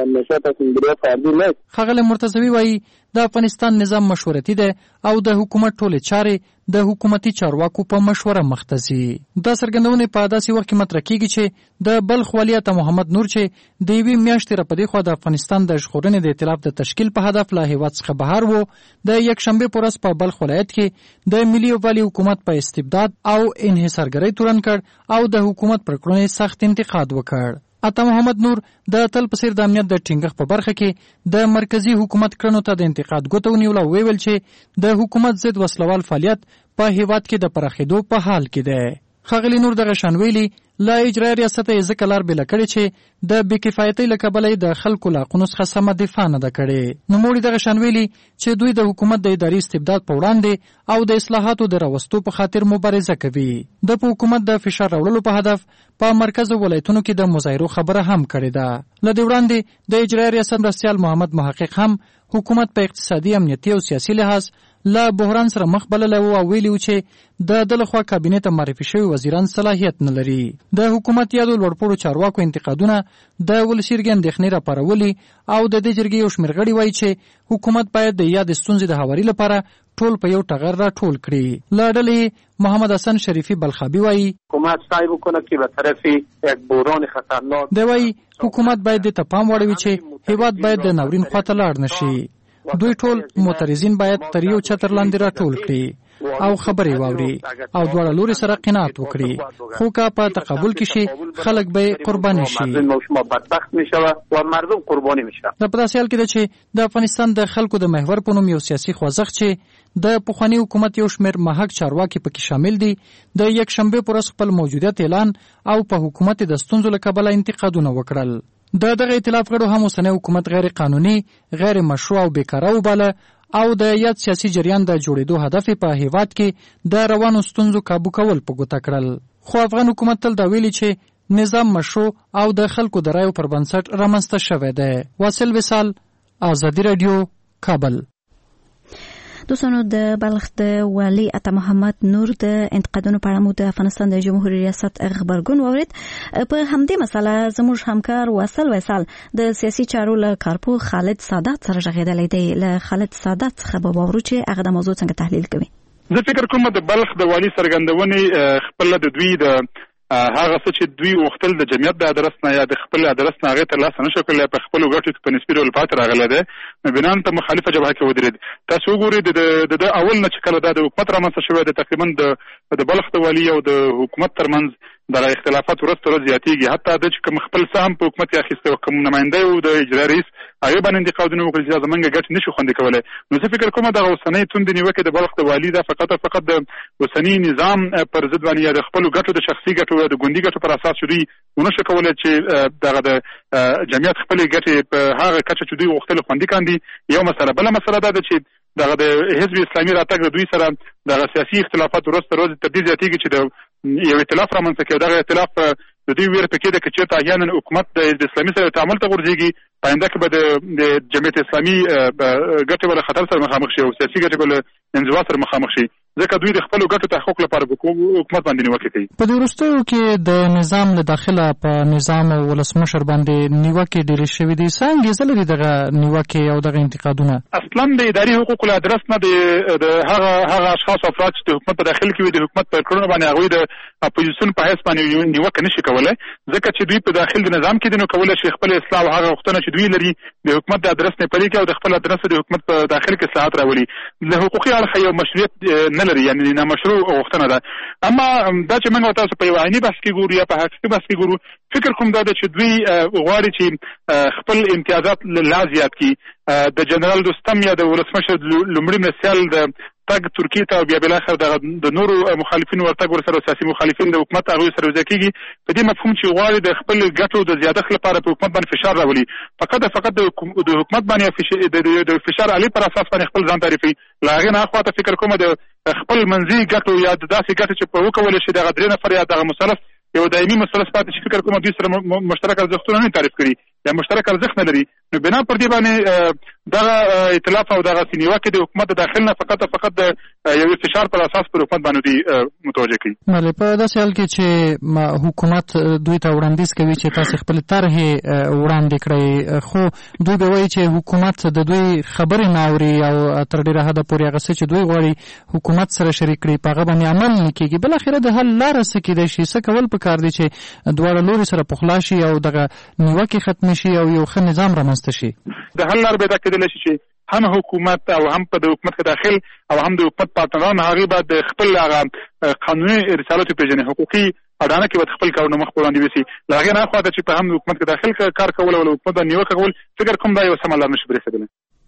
دي. خاغلی مرتضوی وایي د افغانستان نظام مشورتي دی او د حکومت ټولې چارې د حکومتي چارواکو په مشوره مخته ځي. دا څرګندونه په داسې وخت کې مطرح کیږي چې د بلخ والي عطا محمد نور چې د یوې میاشتې راپدې خوا د افغانستان د ژغورنې د ائتلاف د تشکیل په هدف له هیواد څخه بهر و د یکشنبه په ورځ په بلخ ولایت کې د ملي والي حکومت په استبداد او انحصارګرۍ تورن کړ او د حکومت پر کړنو سخت انتقاد وکړ. عطا محمد نور د تل په څیر د امنیت د ټینګښت په برخه کې د مرکزی حکومت کړنو ته د انتقاد ګوته ونیول او ویل چې د حکومت ضد وسلوال فعالیت په هیواد کې د پراخېدو په حال کې دی. خاغلی نور دغه شان ویلي لا اجرا ریاست یې ځکه لار بېله کړې چې د بېکفایتۍ له کبله د خلکو له حقونو څخه سمه دفاع نه ده کړې. نوموړي دغه شان ویلي چې دوی د حکومت د اداري استبداد په وړاندې او د اصلاحاتو د راوستو په خاطر مبارزه کوي. د په حکومت د فشار راوړلو په هدف په مرکز ولایتونو کې د مظاهرو خبره هم کړې ده. له دې وړاندې د اجرا ریاست مرستیال محمد محقق هم حکومت په اقتصادي امنیتي او سیاسي لحاظ لا بحران سره مخ بللی او ویلي و چې د ده لخوا کابینې ته معرفي شوي وزیران صلاحیت نه لري. د حکومت یادو لوړپوړو چارواکو انتقادونه د ولسي جرګې اندېښنې راپارولي او د دې جرګې یو شمېر غړي وایي چې حکومت باید د یادې ستونزې د هواري لپاره ټول په یو ټغر راټول کړي. له ډلې محمد حسن شریفي بلخابي وایي حکومت سعی بکنه که به طرف یک بحران خطرناک دی. وایي حکومت باید دې ته پام واړوي چې هیواد باید د ناورین خواته لاړ نشي. دوی ټول معترضین باید تر یو چتر لاندې راټول کړي او خبرې واوري او دواړه لوري سره قناعت وکړي. خو که په تقابل کې شي خلک به قرباني شي. بدبخت میشه و مردم قربانی میشه. د په داسې حال کې ده چې د افغانستان د خلکو د محور په نوم یو سیاسي خوځښت چې د پخواني حکومت یو شمېر محق چارواکي پکې شامل دي د یکشنبه په ورځ خپل موجودیت اعلان او په حکومت د ستونزو له کبله انتقادونه وکړل. د دغه ائتلاف غړو هم اوسنی حکومت غیر قانوني، غیر مشروع او بیکاره وباله او د یاد سیاسي جریان د جوړېدو هدف په هیواد کې د روانو ستونزو کابو کول په ګوته کړل. خو افغان حکومت تل دا ویلي چې نظام مشروع او د خلکو د رایو پر بنسټ رامنځته شوی دی. واصل وصال، ازادي راډیو، کابل. دوستانو د بلخ د والي عطا محمد نور د انتقادونو په اړه مو د افغانستان د جمهوریت ریاست خبرګون واورید. په همدې مسله زموږ همکار واصل وصال د سیاسي چارو له کارپو خالد سادات سره غږېدلی دی. له خالد سادات څخه به واورو چې هغه د موضوع څنګه تحلیل کوي. زه فکر کوم د بلخ د والي څرګندونې خپل د دوی د هغه څه چې دوی وختل د جمعیت د ادرس نه یا د خپل ادرس نه هغه ترلاسه نشو کولای په خپل ګټو کې په نسبي ډول پاتې راغلی دی. نو بنان ته مخالفه جبهه کې ودرېد. تاسو وګورئ د اول نه چې کله د حکومت رامنځته شوی دی تقریبا د بلخ د والي او د حکومت ترمنځ د اختلافات ورځ تر ورځې زیاتېږي. حتی د چې کوم خپل سهم په حکومت کې اخیستی او کوم نماینده و د اجرا رئیس هغې باندې انتقادونه وکړل چې دا زموږ ګټې نشي خوندي کولی. نو زه فکر کوم دغه اوسنۍ توندې نیوکې د بلخ د والي دا فقط او فقط د اوسني نظام پر ضد باندې یا د خپلو ګټو د شخصي ګټو یا د ګوندي ګټو پر اساس چې دوی ونشو کولی چې دغه د جمعیت خپلې ګټې په هغه کچه چې دوی غوښتلې خوندي کاندي. یو مسله. بله مسله دا ده چې دغه د حزب اسلامي راتګ د دوی سره دغه سیاسي اختلافات ورځ تر ورځې تر دې زیاتېږي چې د یو ائتلاف رامنځته کوي. دغه ائتلاف د دوی ویره پکې ده که چېرته احیانا حکومت د حزب اسلامي سره تعامل ته غورځېږي پاینده کې به د جمعیت اسلامي ګټې ول خطر سره مخامخ شي او سیاسي ګټې ول انزوا سره مخامخ شي ځکه دوی د خپل ګټو تحقق لپاره حکومت باندې نیوکه کوي. په دې وروستیو کې د نظام له داخله په نظام او ولسمشر باندې نیوکې ډېرې شوې دي. څه انګیزه لري دغه نیوکې او دغه انتقادونه؟ اصلا د اداري حقوقو له ادرس نه د هغه اشخاص افراد چې د حکومت په داخل کې وي د حکومت په کړنو باندې هغوی د اپوزیسیون په حیث باندې نیوکه نشي کولی ځکه چې دوی په داخل د نظام کې دي نو کولی شي خپل اصلاح او هغه غوښتنه چې دوی لري د حکومت د ادرس نه پلي کړي او د خپل ادرس د حکومت په داخل کې اصلاحات راولي. له حقوقي اړخه یو مشروعیت نه لري یعنی نامشروع غوښتنه ده. اما دا چې موږ تاسو په یو عیني بحث کې ګورو یا په حقیقي بحث کې ګورو فکر کوم دا چې دوی غواړي چې خپل امتیازات لا زیات کړي. د جنرال دوستم یا د ولسمشر لومړي مرستیال د تګ ترکیه ته بیا بلاخره د نورو مخالفینو ورتګ ورسره سیاسي مخالفین د حکومت هغوی سره یوځای کېږي په دې مفهوم چې غواړي د خپل ګټو د زیاتښت لپاره په حکومت باندې فشار راولي. فقط د حکومت باندې د فشار علی پر اساس باندې خپل ځان تعریفي. له هغې نه اخواته فکر کوم د خپل منځي ګټو یا د داسې ګټو چې په وکولی شي دغه 3 نفر یا دغه مثلث یو دایمي مثلث پاتې شي فکر کوم دوی سره مشترک ارزښتونه نه تعریف کړي یا مشترک ارزښت نه لري. نو بنا پر دې باندې دغه ائتلاف او دغه نیوکې د حکومت داخل نه فقط د یو فشار پر اساس پر حکومت باندې متوجه کوي. بله په داسې حال کې چې حکومت دوی ته وړاندیز کوي چې تاسو خپل طرحې وړاندې کړئ خو دوی به وایي چې حکومت د دوی خبرې نه اوري او تر ډېره حده پورې هغه څه چې دوی غواړي حکومت سره شریک کړي په هغه باندې عمل نه کېږي. بالاخره د حل لاره څه کیدای شي؟ څه کول پکار دي چې دواړه لوري سره پخلا شي او دغه نیوکې ختمې شي او یو ښه نظام رامنځته شي؟ د حل لاره به دا کېدلی شي چې هم حکومت او هم په د حکومت داخل او هم د حکومت پارتنران هغوی به د خپل هغه قانوني رسالت وپېژني حقوقي اډانه کې به خپل کارونه مخ په وړاندې یوسي. له هغې نه اخواته چې په هم د حکومت داخل کار کول او حکومت باندې نیوکه کول فکر کوم دا یو سمه لار نشي برسېدلی.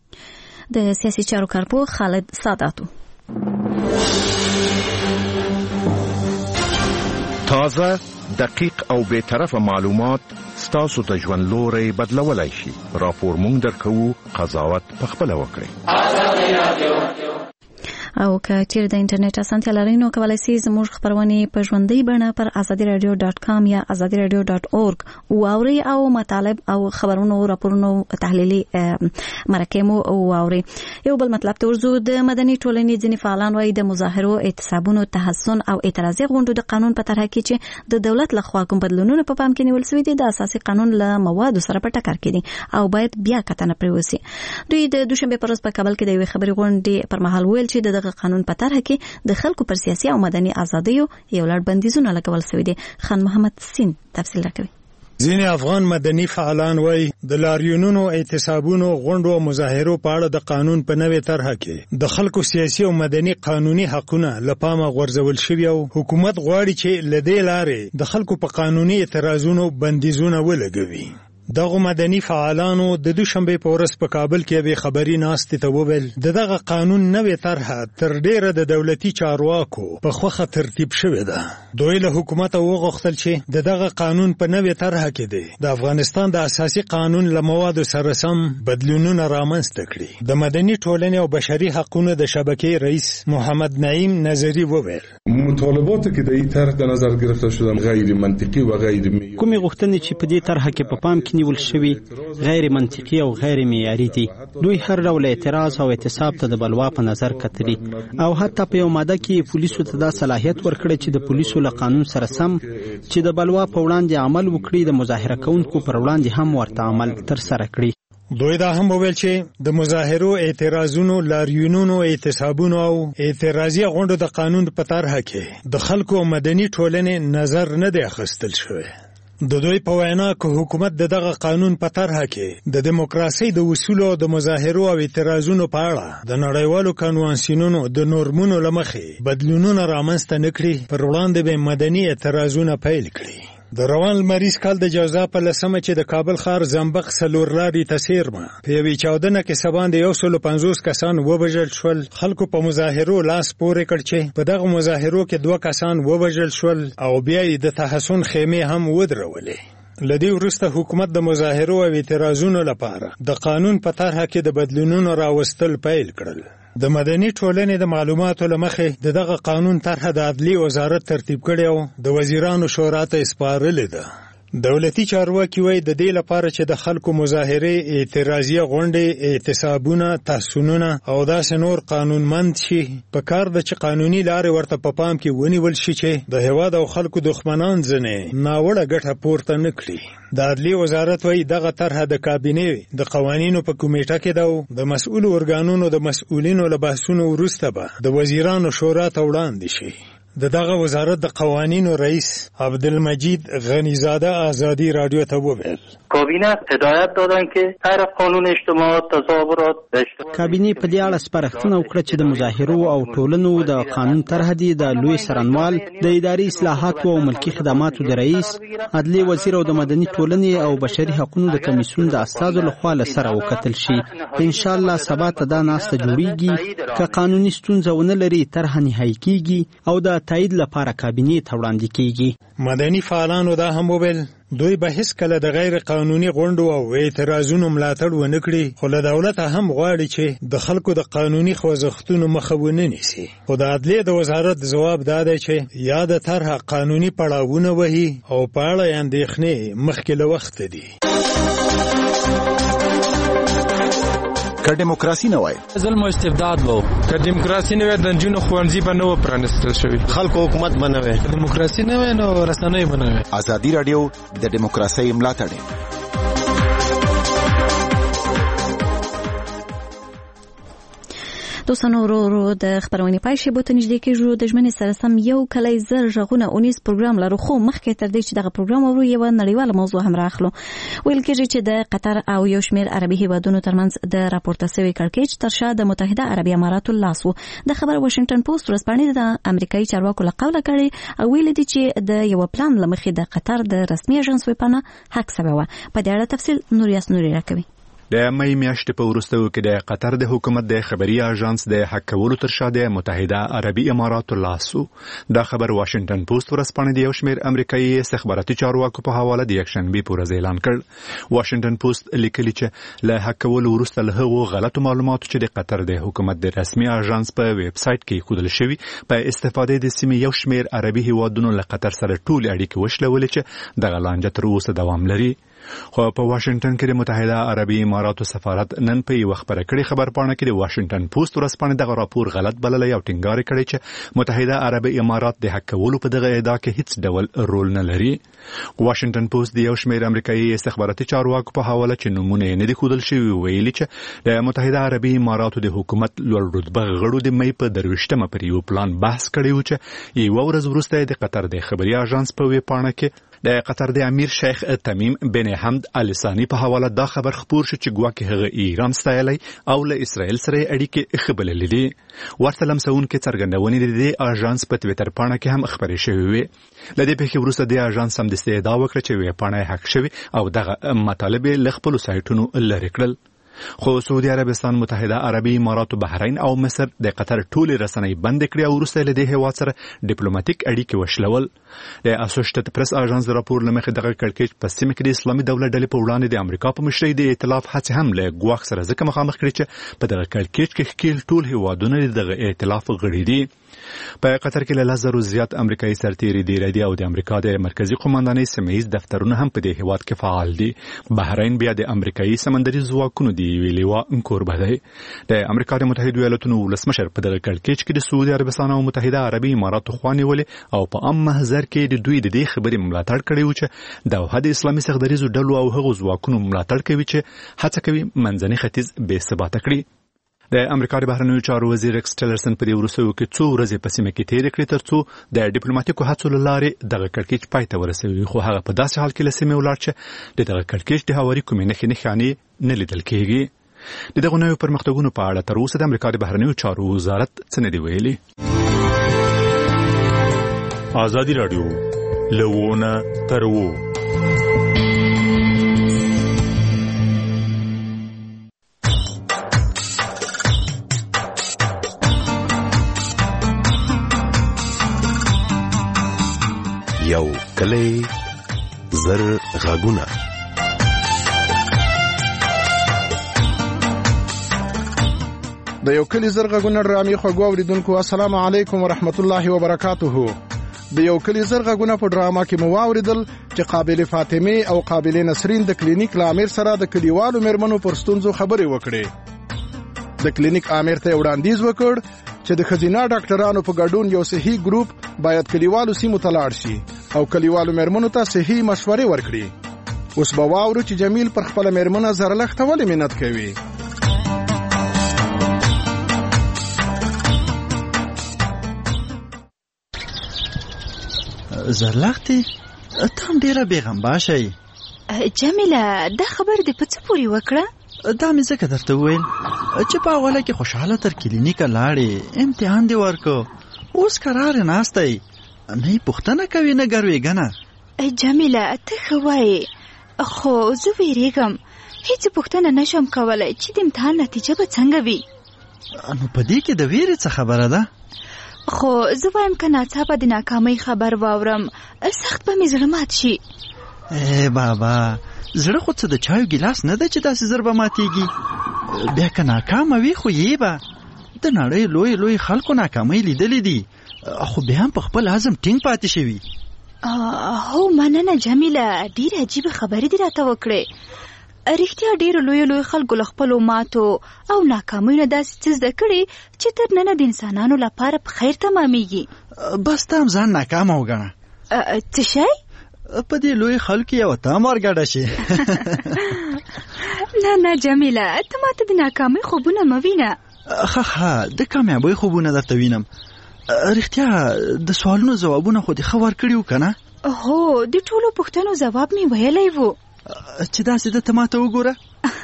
د سیاسي چارو کارپوه خالد ساداتو. تازه دقیق او بے طرفه معلومات ستاسو د ژوند لوري بدلولای شي. راپور مونږ درکو، قضاوت پخپله وکړئ. او که چیرې د انټرنیټ اسانتیا لرئ نو کولی شئ زموږ خپرونې په ژوندۍ بڼه پر azadiradio.com یا azadiradio.org واورئ او مطالب او خبرونو راپورونو تحلیلي مرکې مو واورئ. یو بل مطلب ته ورځو. د مدني ټولنې ځینې فعالان وایي د مظاهرو، اعتصابونو، تحصن او اعتراضي غونډو د قانون په طرحه کې چې د دولت لخوا کوم بدلونونه په پام کې نیول شوي دي د اساسي قانون له موادو سره په ټکر کې دي او باید بیا کتنه پرې وشي. دوی د دوشنبه پر ورځ په کابل کې د یوې خبري غونډې پر مهال ویل چې د قانون په طرحه کې د خلکو پر سیاسي او مدني ازادیو یو لړ بندیزونه لګول شوي دي. خان محمد سین تفصیل راکوي. ځینې افغان مدني فعالان وایي د لاریونونو، اعتصابونو، غونډو او مظاهرو په اړه د قانون په نوې طرحه کې د خلکو سیاسي او مدني قانوني حقونه له پامه غورځول شوي او حکومت غواړي چې له دې لارې د خلکو په قانوني اعتراضونو بندیزونه ولګوي. دغه مدني فعالانو د دوشنبه په ورځ په کابل کې به خبري ناستې ته وویل دغه قانون نوې طرحه تر ډیره د دولتي چارواکو په خوخه ترتیب شوې ده. دوی له حکومت وغوښتل چې دغه قانون په نوې طرحه کې دی د افغانستان د اساسي قانون له موادو سره سم بدلونونه رامنځته کړي. د مدني ټولنې او بشري حقوقو د شبکې رئیس محمد نعیم نظری وویل مطالبات که در این طرح در نظر گرفته شدن غیر منطقی و غیر معیاری. کومې غوښتنې چې په دې طرحه کې په پام کې نیول شوي غیر منطقي او غیر معیاري دي. دوی هر ډول اعتراض او اعتصاب ته د بلوا په نظر کتلي او حتی په یو ماده کې پولیسو ته دا صلاحیت ورکړی چې د پولیسو له قانون سره سم چې د بلوا په وړاندې عمل وکړي د مظاهره کوونکو پر وړاندې هم ورته عمل ترسره کړي. دوی دا هم وویل چې د مظاهرو، اعتراضونو، لاریونونو، اعتصابونو او اعتراضي غونډو د قانون په طرحه کې د خلکو او مدني ټولنې نظر نه دی اخیستل شوی. د دوی په وینا که حکومت دغه قانون په طرحه کې د دیموکراسي د اصولو د مظاهرو او اعتراضونو په اړه د نړیوالو قانونونو د نورمونو لمخې بدلونونه رامنځته نه کړي پر وړاندې به مدني اعتراضونه پیل کړي. د روان لمریز کال د جوزا په لسمه چې د کابل ښار زنبق څلور لارې ته څیرمه په یوې چاودنه کې څه باندې 150 کسان ووژل شول. خلکو په مظاهرو لاس پورې کړ چې په دغه مظاهرو کې 2 کسان ووژل شول او بیا یې د تحصن خیمې هم ودرولې. له دې وروسته حکومت د مظاهرو او اعتراضونو لپاره د قانون په طرحه کې د بدلونونو راوستل پیل کړل. د مدني ټولنې د معلوماتو له مخې دغه قانون طرحه د عدلي وزارت ترتیب کړی او د وزیرانو شورا ته سپارلې ده. دولتي چارواکي وایي د دې لپاره چې د خلکو مظاهرې، اعتراضیه غونډې، اعتصابونه، تحصنونه او داسې نور قانونمند شي، په کار ده چې قانوني لارې ورته په پام کې ونیول شي چې د هېواد او خلکو دښمنان ځنې ناوړه ګټه پورته نه کړي. د عدلیې وزارت وایي دغه طرحه د کابینې د قوانینو په کمیټه کې ده او د مسؤلو ارګانونو د مسؤلینو له بحثونو وروسته به د وزیرانو شورا ته وړاندې شي. د دغه وزارت د قوانینو رئیس عبدالمجید غنیزاده آزادی رادیو ته وویل کابینه هدایت دادن که هر قانون اجتماعات تظاهرات کابینه په دې اړه سپارښتنه وکړه چې د مظاهرو او ټولنو د قانون طرح دی د لوی سرنوال د اداري اصلاحاتو او ملکی خدماتو د رئیس، عدلیې وزیر او د مدني ټولنې او بشري حقوقو د کمیسیون د استازو لخوا له سره وکتل شي. ان شاء الله سبا ته دا ناسته جوړیږي که قانوني ستونزه ونه لري طرح نهایی کیږي او د تایید لپاره کابینې ته وړاندې کیږي. مدني فعالانو دا هم وویل دوی به هیڅ کله د غیر قانوني غونډو او اعتراضونو ملاتړ ونه کړي، خو له دولته هم غواړي چې د خلکو د قانوني خوځښتونو مخه ونه نیسي. خو د عدلیې د وزارت ځواب دا دی چې یا د طرحه قانوني پړاوونه وهي او په اړه یې اندېښنې مخکې له وخته دي. که دیموکراسي نه وای، ظلم او استبداد وو. که دیموکراسي نه وای، د نجونو ښوونځي به نه و پرانیستل شوي. خلکو حکومت به نه وای. دیموکراسي نه وای نو رسنۍ به نه وای. ازادي راډیو د دیموکراسۍ ملاتړ. دوستانو ورو د خبرونې پای شی بوته نږدې کېږو. د ژمنې سره سم یو کلی زر غږونه اونیز پروګرام لرو، خو مخکې تر دې چې دغه پروګرام ورو یو نړیواله موضوع هم راخلو. ویل کېږي چې د قطر او یو شمېر عربي هیوادونو ترمنځ د راپورته شوی کړکېچ تر شا د متحده عربي اماراتو لاس وو. د خبر واشنگټن پوسټ ورځپاڼې د امریکایي چارواکو له قوله کړي او ویل دي چې د یو پلان له مخې د قطر د رسمي اژانس ویپانه حق سوی و. په دې اړه تفصیل نوریاس نوري راکوي. د مې میاشتې په وروستیو کې د قطر د حکومت د خبري اژانس د حق کولو تر شا د متحده عربي اماراتو لاسو. دا خبر واشنگټن پوسټ ورځپاڼې د یو شمېر امریکایي استخباراتي چارواکو په حواله د یکشنبه په ورځ اعلان کړ. واشنگټن پوسټ لیکلي چې له حق کولو وروسته له هغو غلطو معلوماتو چې د قطر د حکومت د رسمي اژانس په ویب سایټ کې ښودل شوي په استفاده د سیمې یو شمېر عربي هیوادونو له قطر سره ټول اړیکې وشلولې چې دغه لانجه تر اوسه دوام لري. خو په واشنگټن کې د متحده عربي اماراتو سفارت نن په یو خبره کړي خبرپاڼه کې د واشنگټن پوسټ ورځپاڼې دغه راپور غلط بللی او ټینګار کړی چې متحده عربي امارات د حق کولو په دغه ادعا کې هیڅ ډول رول نه لري. واشنگټن پوسټ د یو شمېر امریکایي استخباراتي چارواکو په حواله چې نمونه یې نه دي ښودل شوي ویلي چې د متحده عربي اماراتو د حکومت لوړ رتبه غړو د مې په 23 پر یو پلان بحث کړی و چې یو ورځ وروسته د قطر د خبري اژانس په ویبپاڼه کې د قطر د امیر شیخ تمیم بن حمد ال ثانی په حواله دا خبر خپور شو چې ګواکې هغه ایران ستایلی او له اسرائیل سره اړیکې ښه بللې دي. ورته لمسونکې څرګندونې د دې اژانس په تویټر پاڼه کې هم خبرې شوې وې. له دې پیښې وروسته د اژانس سمدستي ادعا وکړه چې ویبپاڼه یې حق شوې او دغه مطالب یې له خپلو سایټونو لرې کړل. خو سعودي عربستان، متحده عربي اماراتو، بحرین او مصر د قطر ټولې رسنۍ بند کړې او وروسته له دې هیواد سره ډیپلوماټیک اړیکې وشلول. د اسوسییټډ پریس اژانس د راپور له مخې دغه کړکېچ په سیمه کې د اسلامي دولت ډلې په وړاندې د امریکا په مشرۍ د ائتلاف هڅې هم له ګواښ سره ځکه مخامخ کړي چې په دغه کړکېچ کې ښکېل ټول هیوادونه دغه ائتلاف غړي دي. په قطر کې له 1000 زیات امریکایي سرتیري دی او د امریکا د مرکزی قوماندانۍ سیمه‌ییز دفترونه هم په دې هیواد کې فعال دي. بحرین بیا د امریکایي سمندري ځواکونو دی ویلیوا کوربه دی. د امریکا د متحده ایالاتونو ولسمشر په دغه کړکېچ کې د سعودي عربستان او متحده عربي اماراتو خوا نیولې او په عام محضر کې د دوی د دې خبرې ملاتړ کړی و چې د وحدت اسلامي سرتیرو ډلو او هغو ځواکونو ملاتړ کوي چې هڅه کوي منځني ختیځ بې ثباته کړي. د امریکا د بهرنیو چارو وزیر ایکس ټیلرسن په دې وروستیو کې څو ورځې په سیمه کې تېرې کړې ترڅو د ډیپلوماټیکو هڅو له لارې دغه کړکېچ پای ته ورسوي. خو هغه په داسې حال کې له سیمې ولاړ چې د دغه کړکېچ د هواري کومې نښانې نه لیدل کېږي. د دغو نویو پرمختګونو په اړه تر اوسه د امریکا د بهرنیو چارو وزارت څه نه دي ویلي. ازادي راډیو له ونه تر وو. یو کلی زر غږونه. د یو کلی زر غږونه ډرامې خوږو اوریدونکو السلام علیکم ورحمت الله وبرکاتہ. د یو کلی زرغونه په ډراما کې مو واوریدل چې قابل فاطمه او قابل نسرین د کلینیک لامر سره د کلیوالو مرمنو پر ستونزو خبرې وکړې. د کلینیک امیر ته وړاندیز وکړ چې د خزینه ډاکټرانو په ګډون یو صحي ګروپ باید کلیوالو سیمو ته لاړ شي او کلیوالو مرمنو ته صحي مشورې ورکړي. اوس به واورو چې جمیل پر خپل مرمنه زرلخته ولې مننت کوي. زرلختې تام ډیره بیغمبا شي. جمیله دا خبر دې په څه پورې وکړه؟ دا مې ځکه درته وویل چې په اوله کې خوشحاله تر کلینیکه لاړې، امتحان دې ورکو، اوس قرار ناستی نه پوښتنه کوي نه ګروېږنه. جمیله ته ښه وایې، خو زه ویریږم هیڅ پوښتنه نشم کولی چې د امتحان نتیجه به څنګه وي. نو په دې کې د ویرې څه خبره ده؟ خو زه وایم که ناڅاپه د ناکامۍ خبر واورم سخت به مې زړه مات شي. بابا زړه خو څه د چایو ګیلاس نه ده چې داسې زر به ماتېږي. بیا که ناکامه وي خو یې به د نړۍ لوی لوی خلکو ناکامۍ لیدلې دي، خو بیا هم په خپل عزم ټینګ پاتې شوي. هو مننه جمیله، ډېرې عجیبه خبرې دې راته وکړې. رښتیا ډېرو لویو لویو خلکو له خپلو ماتو او ناکامیو نه داسې څه زده کړي چې تر ننه د انسانانو لپاره په خیر تمامیږي. بس ته هم ځان ناکامه وګڼه. څه شی؟ په دې لوی خلکو یوه تام ورګډه شي. نه جمیله ته ماته د ناکامۍ خوبونه مه وینه. ښه د کامیابۍ خوبونه درته وینم. رښتیا د سوالونو ځوابونه خو دې ښه ورکړي وو که نه؟ هو د ټولو پوښتنو ځواب مې ویلی وو. چې داسې ده ته ماته وګوره.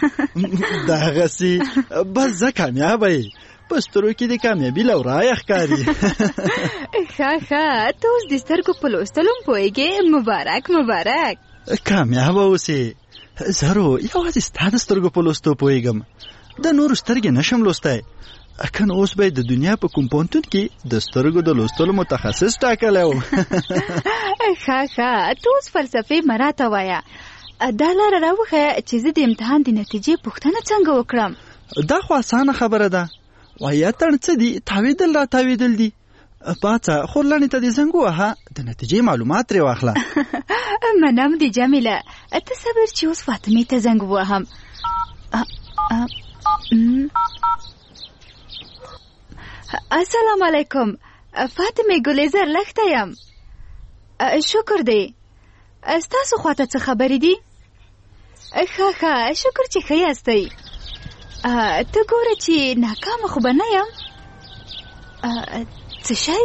دغسې بس زه کامیابه یې، په سترو کې د کامیابي لورایه ښکاري. ښه ته اوس د سترګو په لوستلو هم پوهېږې. مبارک. کامیابه اوسې. زرو یوازې ستا د سترګو په لوستو پوهېږم، د نورو سترګې نشم لوستی. کنه اوس به د دنیا په کوم پوهنتون کې د سترګو د لوستلو متخصص ټاکلی و. ښه ته اوس فلسفې مه راته وایه. دا لاره راوښیه چې زه د امتحان د نتیجې پوښتنه څنګه وکړم. دا خو اسانه خبره ده. وایه تڼ څه دي؟ تاویدل را تاویدل دي. پاڅه خورلانې ته دې زنګ ووهه، د نتیجې معلومات ترې واخله. منم دې جمیله، ته صبر چې اوس فاطمې ته زنګ ووهم. السلام علیکم فاطمه ګلې، زرلخته یم. شکر دی. ستاسو خواته څه خبرې دي؟ ښه شکر چې ښه یاستئ. ته ګوره چې ناکامه خو به نه یم. څه شی؟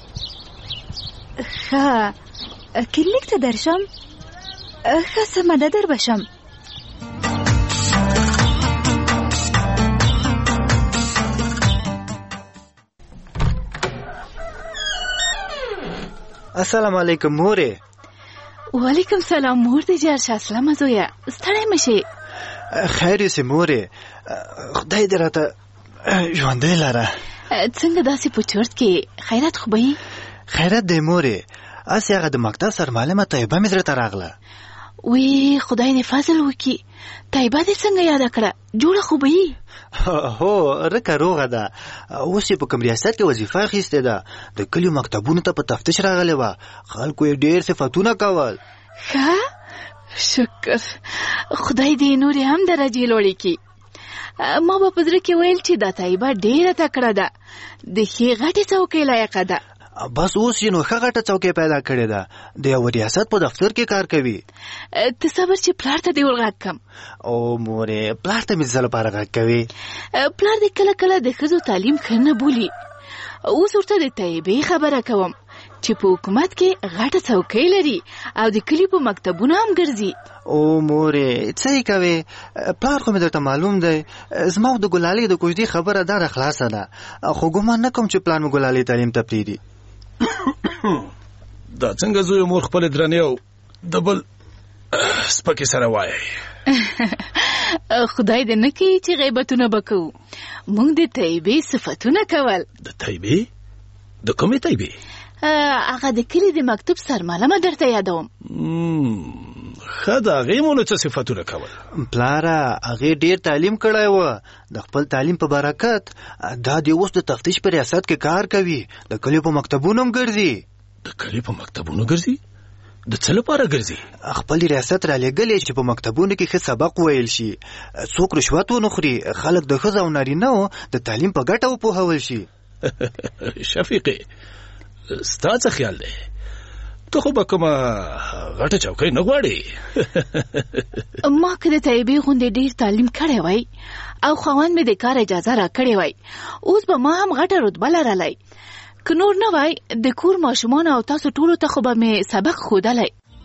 ښه کلینیک ته درشم؟ ښه سمه ده در بشم. السلام علیکم مورې. وعلیکم سلام مور دې جار شه. سلامه زویه، ستړی مه شې. خیر یې مورې، خدای دې راته ژوندی لره. څنګه داسې په چرت کې خیرات خو به یې؟ خیرات دی مورې، هسې هغه د مکتب سرمعلمه طیبه مې زړه ته راغله. وی خدای دې فضل وکړي. طیبه دې څنګه یاده کړه؟ جوړه خو به یې؟ هو رکه روغه ده، اوس یې په کوم ریاست کې وظیفه اخیستې ده. د کلیو مکتبونو ته په تفتیش راغلی وه، خلکو یې ډېر صفتونه کول. ښه شکر خدای دې نورې هم درجې لوړې کړي. ما به په زړه کې ویل چې دا طیبه ډېره تکړه ده، د ښې غټې څوکۍ لایقه ده. بس اوس یې نو ښه غټه څوکۍ پیدا کړې ده، د یو ریاست په دفتر کې کار کوي. ته صبر چې پلار ته دې ورغږ کړم. او مورې پلار ته مې زه لپاره غږ کوي؟ پلار دې کله کله د ښځو تعلیم ښه نه بولي. اوس ورته د طیبې خبره کوم چې په حکومت کې غټه څوکۍ لري او د کلي په مکتبونو هم ګرځي. او مورې څه یې کوې؟ پلار خو مې درته معلوم دی، زما د ګلالۍ د کوژدې خبره دا خلاصه ده، خو ګمان نه کوم چې پلار مې ګلالۍ تعلیم ته پرېږدي. دا څنګه زوی مور خپل درنې او د بل سپکې سره وایي؟ خدای دې نه کوي چې غیبتونه به کوو. موږ د طیبې صفتونه کول. د طیبې؟ د کومې طیبې؟ هغه د کلي د مکتب سرمعلمه درته یادوم. ښه د هغې مو نو څه صفتونه کول؟ پلاره هغې ډېر تعلیم کړی و، د خپل تعلیم په برکت دا د اوس د تفتیش په ریاست کې کار کوي، د کلیو په مکتبونو هم ګرځي. د کلی په مکتبونو ګرځي؟ د څه لپاره ګرځي؟ خپل ریاست را لېږلی چې په مکتبونو کې ښه سبق وویل شي، څوک رشوت ونه خوري، خلک د ښځو او نارینه‌و د تعلیم په ګټه وپوهول شي. شفیقې، ستا څه خیال دی؟ ته خو به کومه غټه چوکۍ نه غواړې؟ ما که د طیبې غوندې ډېر تعلیم کړی وای او خاوند مې د کار اجازه را کړې وای، اوس به ما هم غټه رتبه لرلی. که نور نه وای د کور ماشومانو او تاسو ټولو ته خو به مې سبق ښودلی.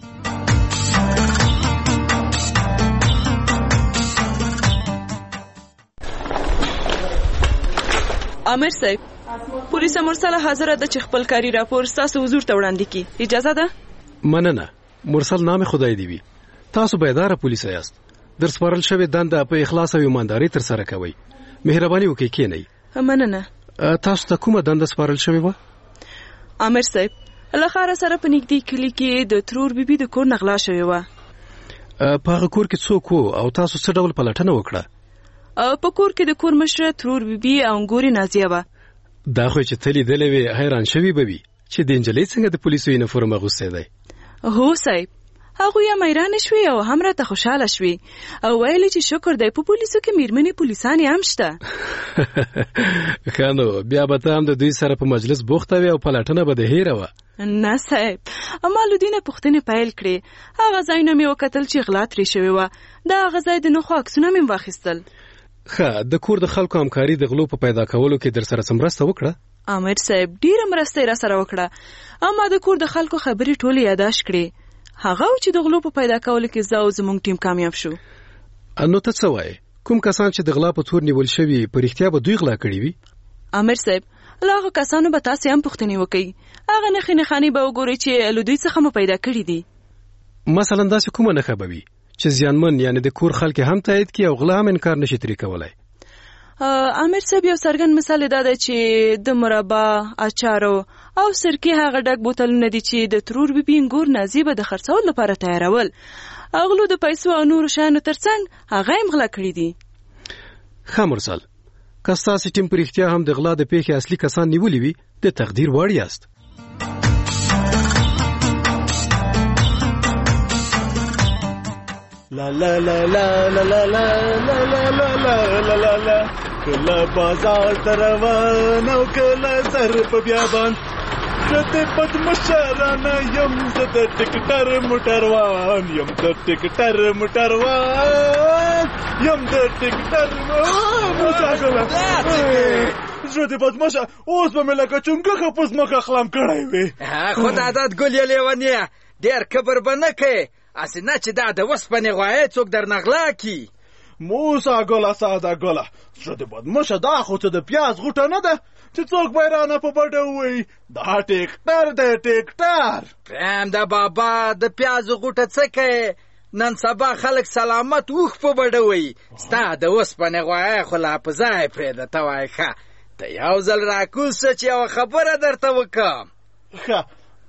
امیر صاحب، پولیس مرسله حاضره ده چې خپل کاري راپور ستاسو حضور ته وړاندې کړي. اجازه ده؟ مننه. مرسل نام خدای دی وي. تاسو بیداره پولیس یاست. در سپارل شوی دنده په اخلاص او ایمانداري تر سره کوئ. مهرباني وکړئ کېنئ. مننه. تاسو ته کومه دنده سپارل شوې وه؟ امیر صاحب، له ښاره سره په نږدې کلي کې د ترور بیبي د کور نه غلا شوې وه. په هغه کور کې څوک وو او تاسو څه ډول پلټنه وکړه؟ په کور کې د کور مشره ترور بیبي او انګورې نازیه وه. دا خو چې ته لیدلی وې حیران شوي به وي چې د نجلۍ څنګه د پولیسو یونیفورم اغوستی دی. هو صاحب، هغوی هم حیرانې شوې او هم راته خوشحاله شوې او ویلې چې شکر دی په پولیسو کې میرمنې پولیسانې هم شته. ښه نو بیا به ته هم د دوی سره په مجلس بوخته وې او پلټنه به دې هیره وه. نه صاحب، ما له دوی نه پوښتنې پیل کړې. هغه ځایونه مې وکتل چې غلا ترې شوې وه. د هغه ځای د نښو عکسونه مې واخیستل. ښه، د کور د خلکو همکاري د غلو په پیدا کولو کې در سره څه مرسته وکړه؟ امیر صاحب، ډېره مرسته یې را سره وکړه. اما د کور د خلکو خبرې ټولې یاداشت کړې. هغه چې د غلو په پیدا کولو کې زه او زموږ ټیم کامیاب شو. نو ته څه وایې؟ کوم کسان چې د غلا په تور نیول شوي په رښتیا به دوی غلا کړي وي؟ امیر صاحب، له هغه کسانو به تاسې هم پوښتنې وکئ. هغه نښې نښانې به وګورئ چې له دوی څخه مو پیدا کړي دي. مثلا داسې کومه نښه به وي چې زیانمن یعنی د کور خلک هم تایید کړي او غلا هم انکار نشي ترې کولی؟ امیر صاحب، یو څرګند مثال دا دی چې د مربا، اچارو او سرکې هغه ډک بوتلونه دي چې د ترور بیبي انګور نازیه به د خرڅولو لپاره تیارول. غلو د پیسو او نورو شیانو ترڅنګ هغه هم غلا کړي دي. ښه مرسل، که ستاسې ټیم په رښتیا هم د غلا د پیښې اصلي کسان نیولي وي د تقدیر وړ یاست. لا لا لا لا لا لا لا لا لا لا لا لا لا کله بازار تروان او کله سر په بیابان زه بدمشرانه یم، زه د ټکټر موټروان یم، د ټکټر موټروان یم، د ټکټر موټروان. زه د بدمشه اوس به مې لکه چونګښه په ځمکه خلم کړی وې. خود عادت ګل یې لیونیه، ډېر کبر به نه کوې. اسې نه چې دا د وسپنې غوایې څوک در نغلا کی. موسا ګله ساده ګله، زه د بدمشه دا خو څه د پیاز غوټه نه ده چې څوک به یې رانه په بډه ووایي. دا ټیکټر دی ټیکټر. پرېمده بابا، د پیازو غوټه څه کوې؟ نن سبا خلک سلامت اوښ په بډه وایي. ستا د وسپنې غوایې خو لا په ځای پرېږده. ته وایې ښه، ته یو ځل راکوز شه چې یوه خبره درته وکړم. ښه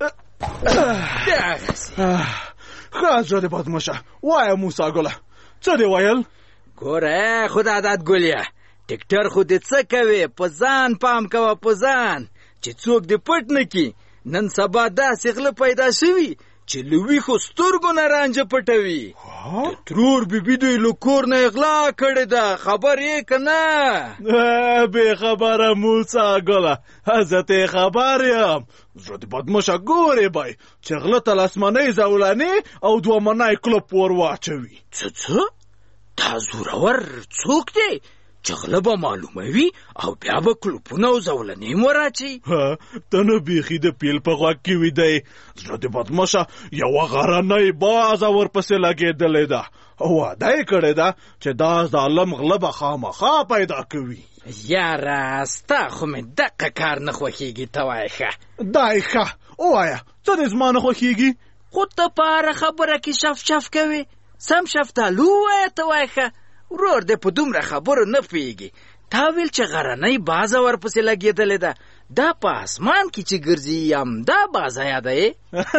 ښه زه د بدمشه وایه موسا ګله، څه دې ویل؟ ګوره خود عادت ګلیه، ټیکټر خو دې څه کوې؟ په ځان پام کوه، په ځان، چې څوک دې پټ نه کړي. نن سبا داسې غله پیدا شوي چې له ویښو سترګو نه رانجه پټوي. د ترور بیبي دوی له کور نه غلا کړې ده، خبر یې که نه؟ بې خبره موسا ګله، زه ته خبر یم. زه د بدمشه ګورې بای چې غله ته لسمنۍ زولانې او دوه منی کلوپ ور واچوي. څه؟ دا زورور څوک دی چې غله به معلوموي او بیا به کلوپونه او زولنې م وراچي؟ ته نه بیخي د پیل په غوږ کې ویدی. زه د بدمشه یوه غرنۍ بازه ورپسې لګېدلې ده او وعده یې کړې ده چې دا ظالم غله به خامخا پیدا کوي. یاره ستا خو مې دقه کار نه خوښېږي. ته وایې ښه. دای ښه ووایه، څه دې زما نه خوښېږي؟ خو ته په هره خبره کې شف شف کوې. سم شفتالو ووایه. ته وایې ښه. ورور دې په دومره خبرو نه پوهېږي. تا ویل چې غرنۍ بازه ورپسې لګېدلې ده. دا په اسمان کې چې ګرځي همدا بازه یادوې؟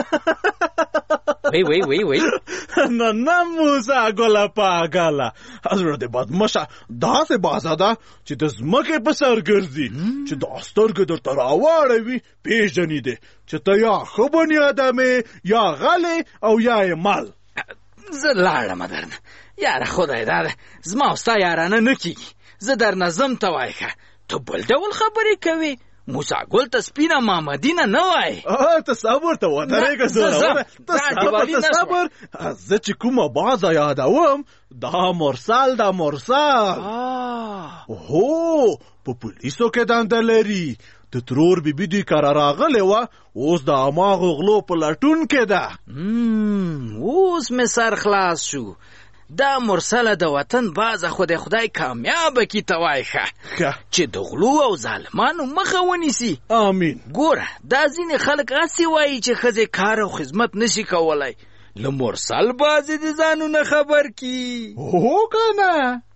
وی نه موسی ګله پاګله، زړه دې بدمشه، داسې بازه ده چې د ځمکې په سر ګرځي، چې دا سترګې درته راواړوي پېژنې دې چې ته یا ښه بني ادمې یا غلې او یا یې مل. زه لاړم درنه یاره، خدای داده زما او ستا یارانه نه کېږي. زه درنه ځم ته وایې ښه، ته بل ډول خبرې کوې. موسی ګل ته سپینه مامدینه نه وایې. ته صبر ته ودرېږه زوروره، ته صبر. زه چې کومه بازه یادوم دا مرسل ده، مرسل. هو په پولیسو کې دنده لري. د ترور بیبي دوی کره راغلې وه، اوس د هماغو غلو په لټون کې ده. اوس مې سر خلاص شو. دا مرسله د وطن بازه خو د خدای کامیابه کی ته وایې ښه، چې د غلو او ظالمانو مخه ونیسي. آمین. ګوره دا ځینې خلک هسې وایي چې ښځې کار او خدمت نشي کولی. له مرسل بازې د ځانونه خبر کی. هو که نه؟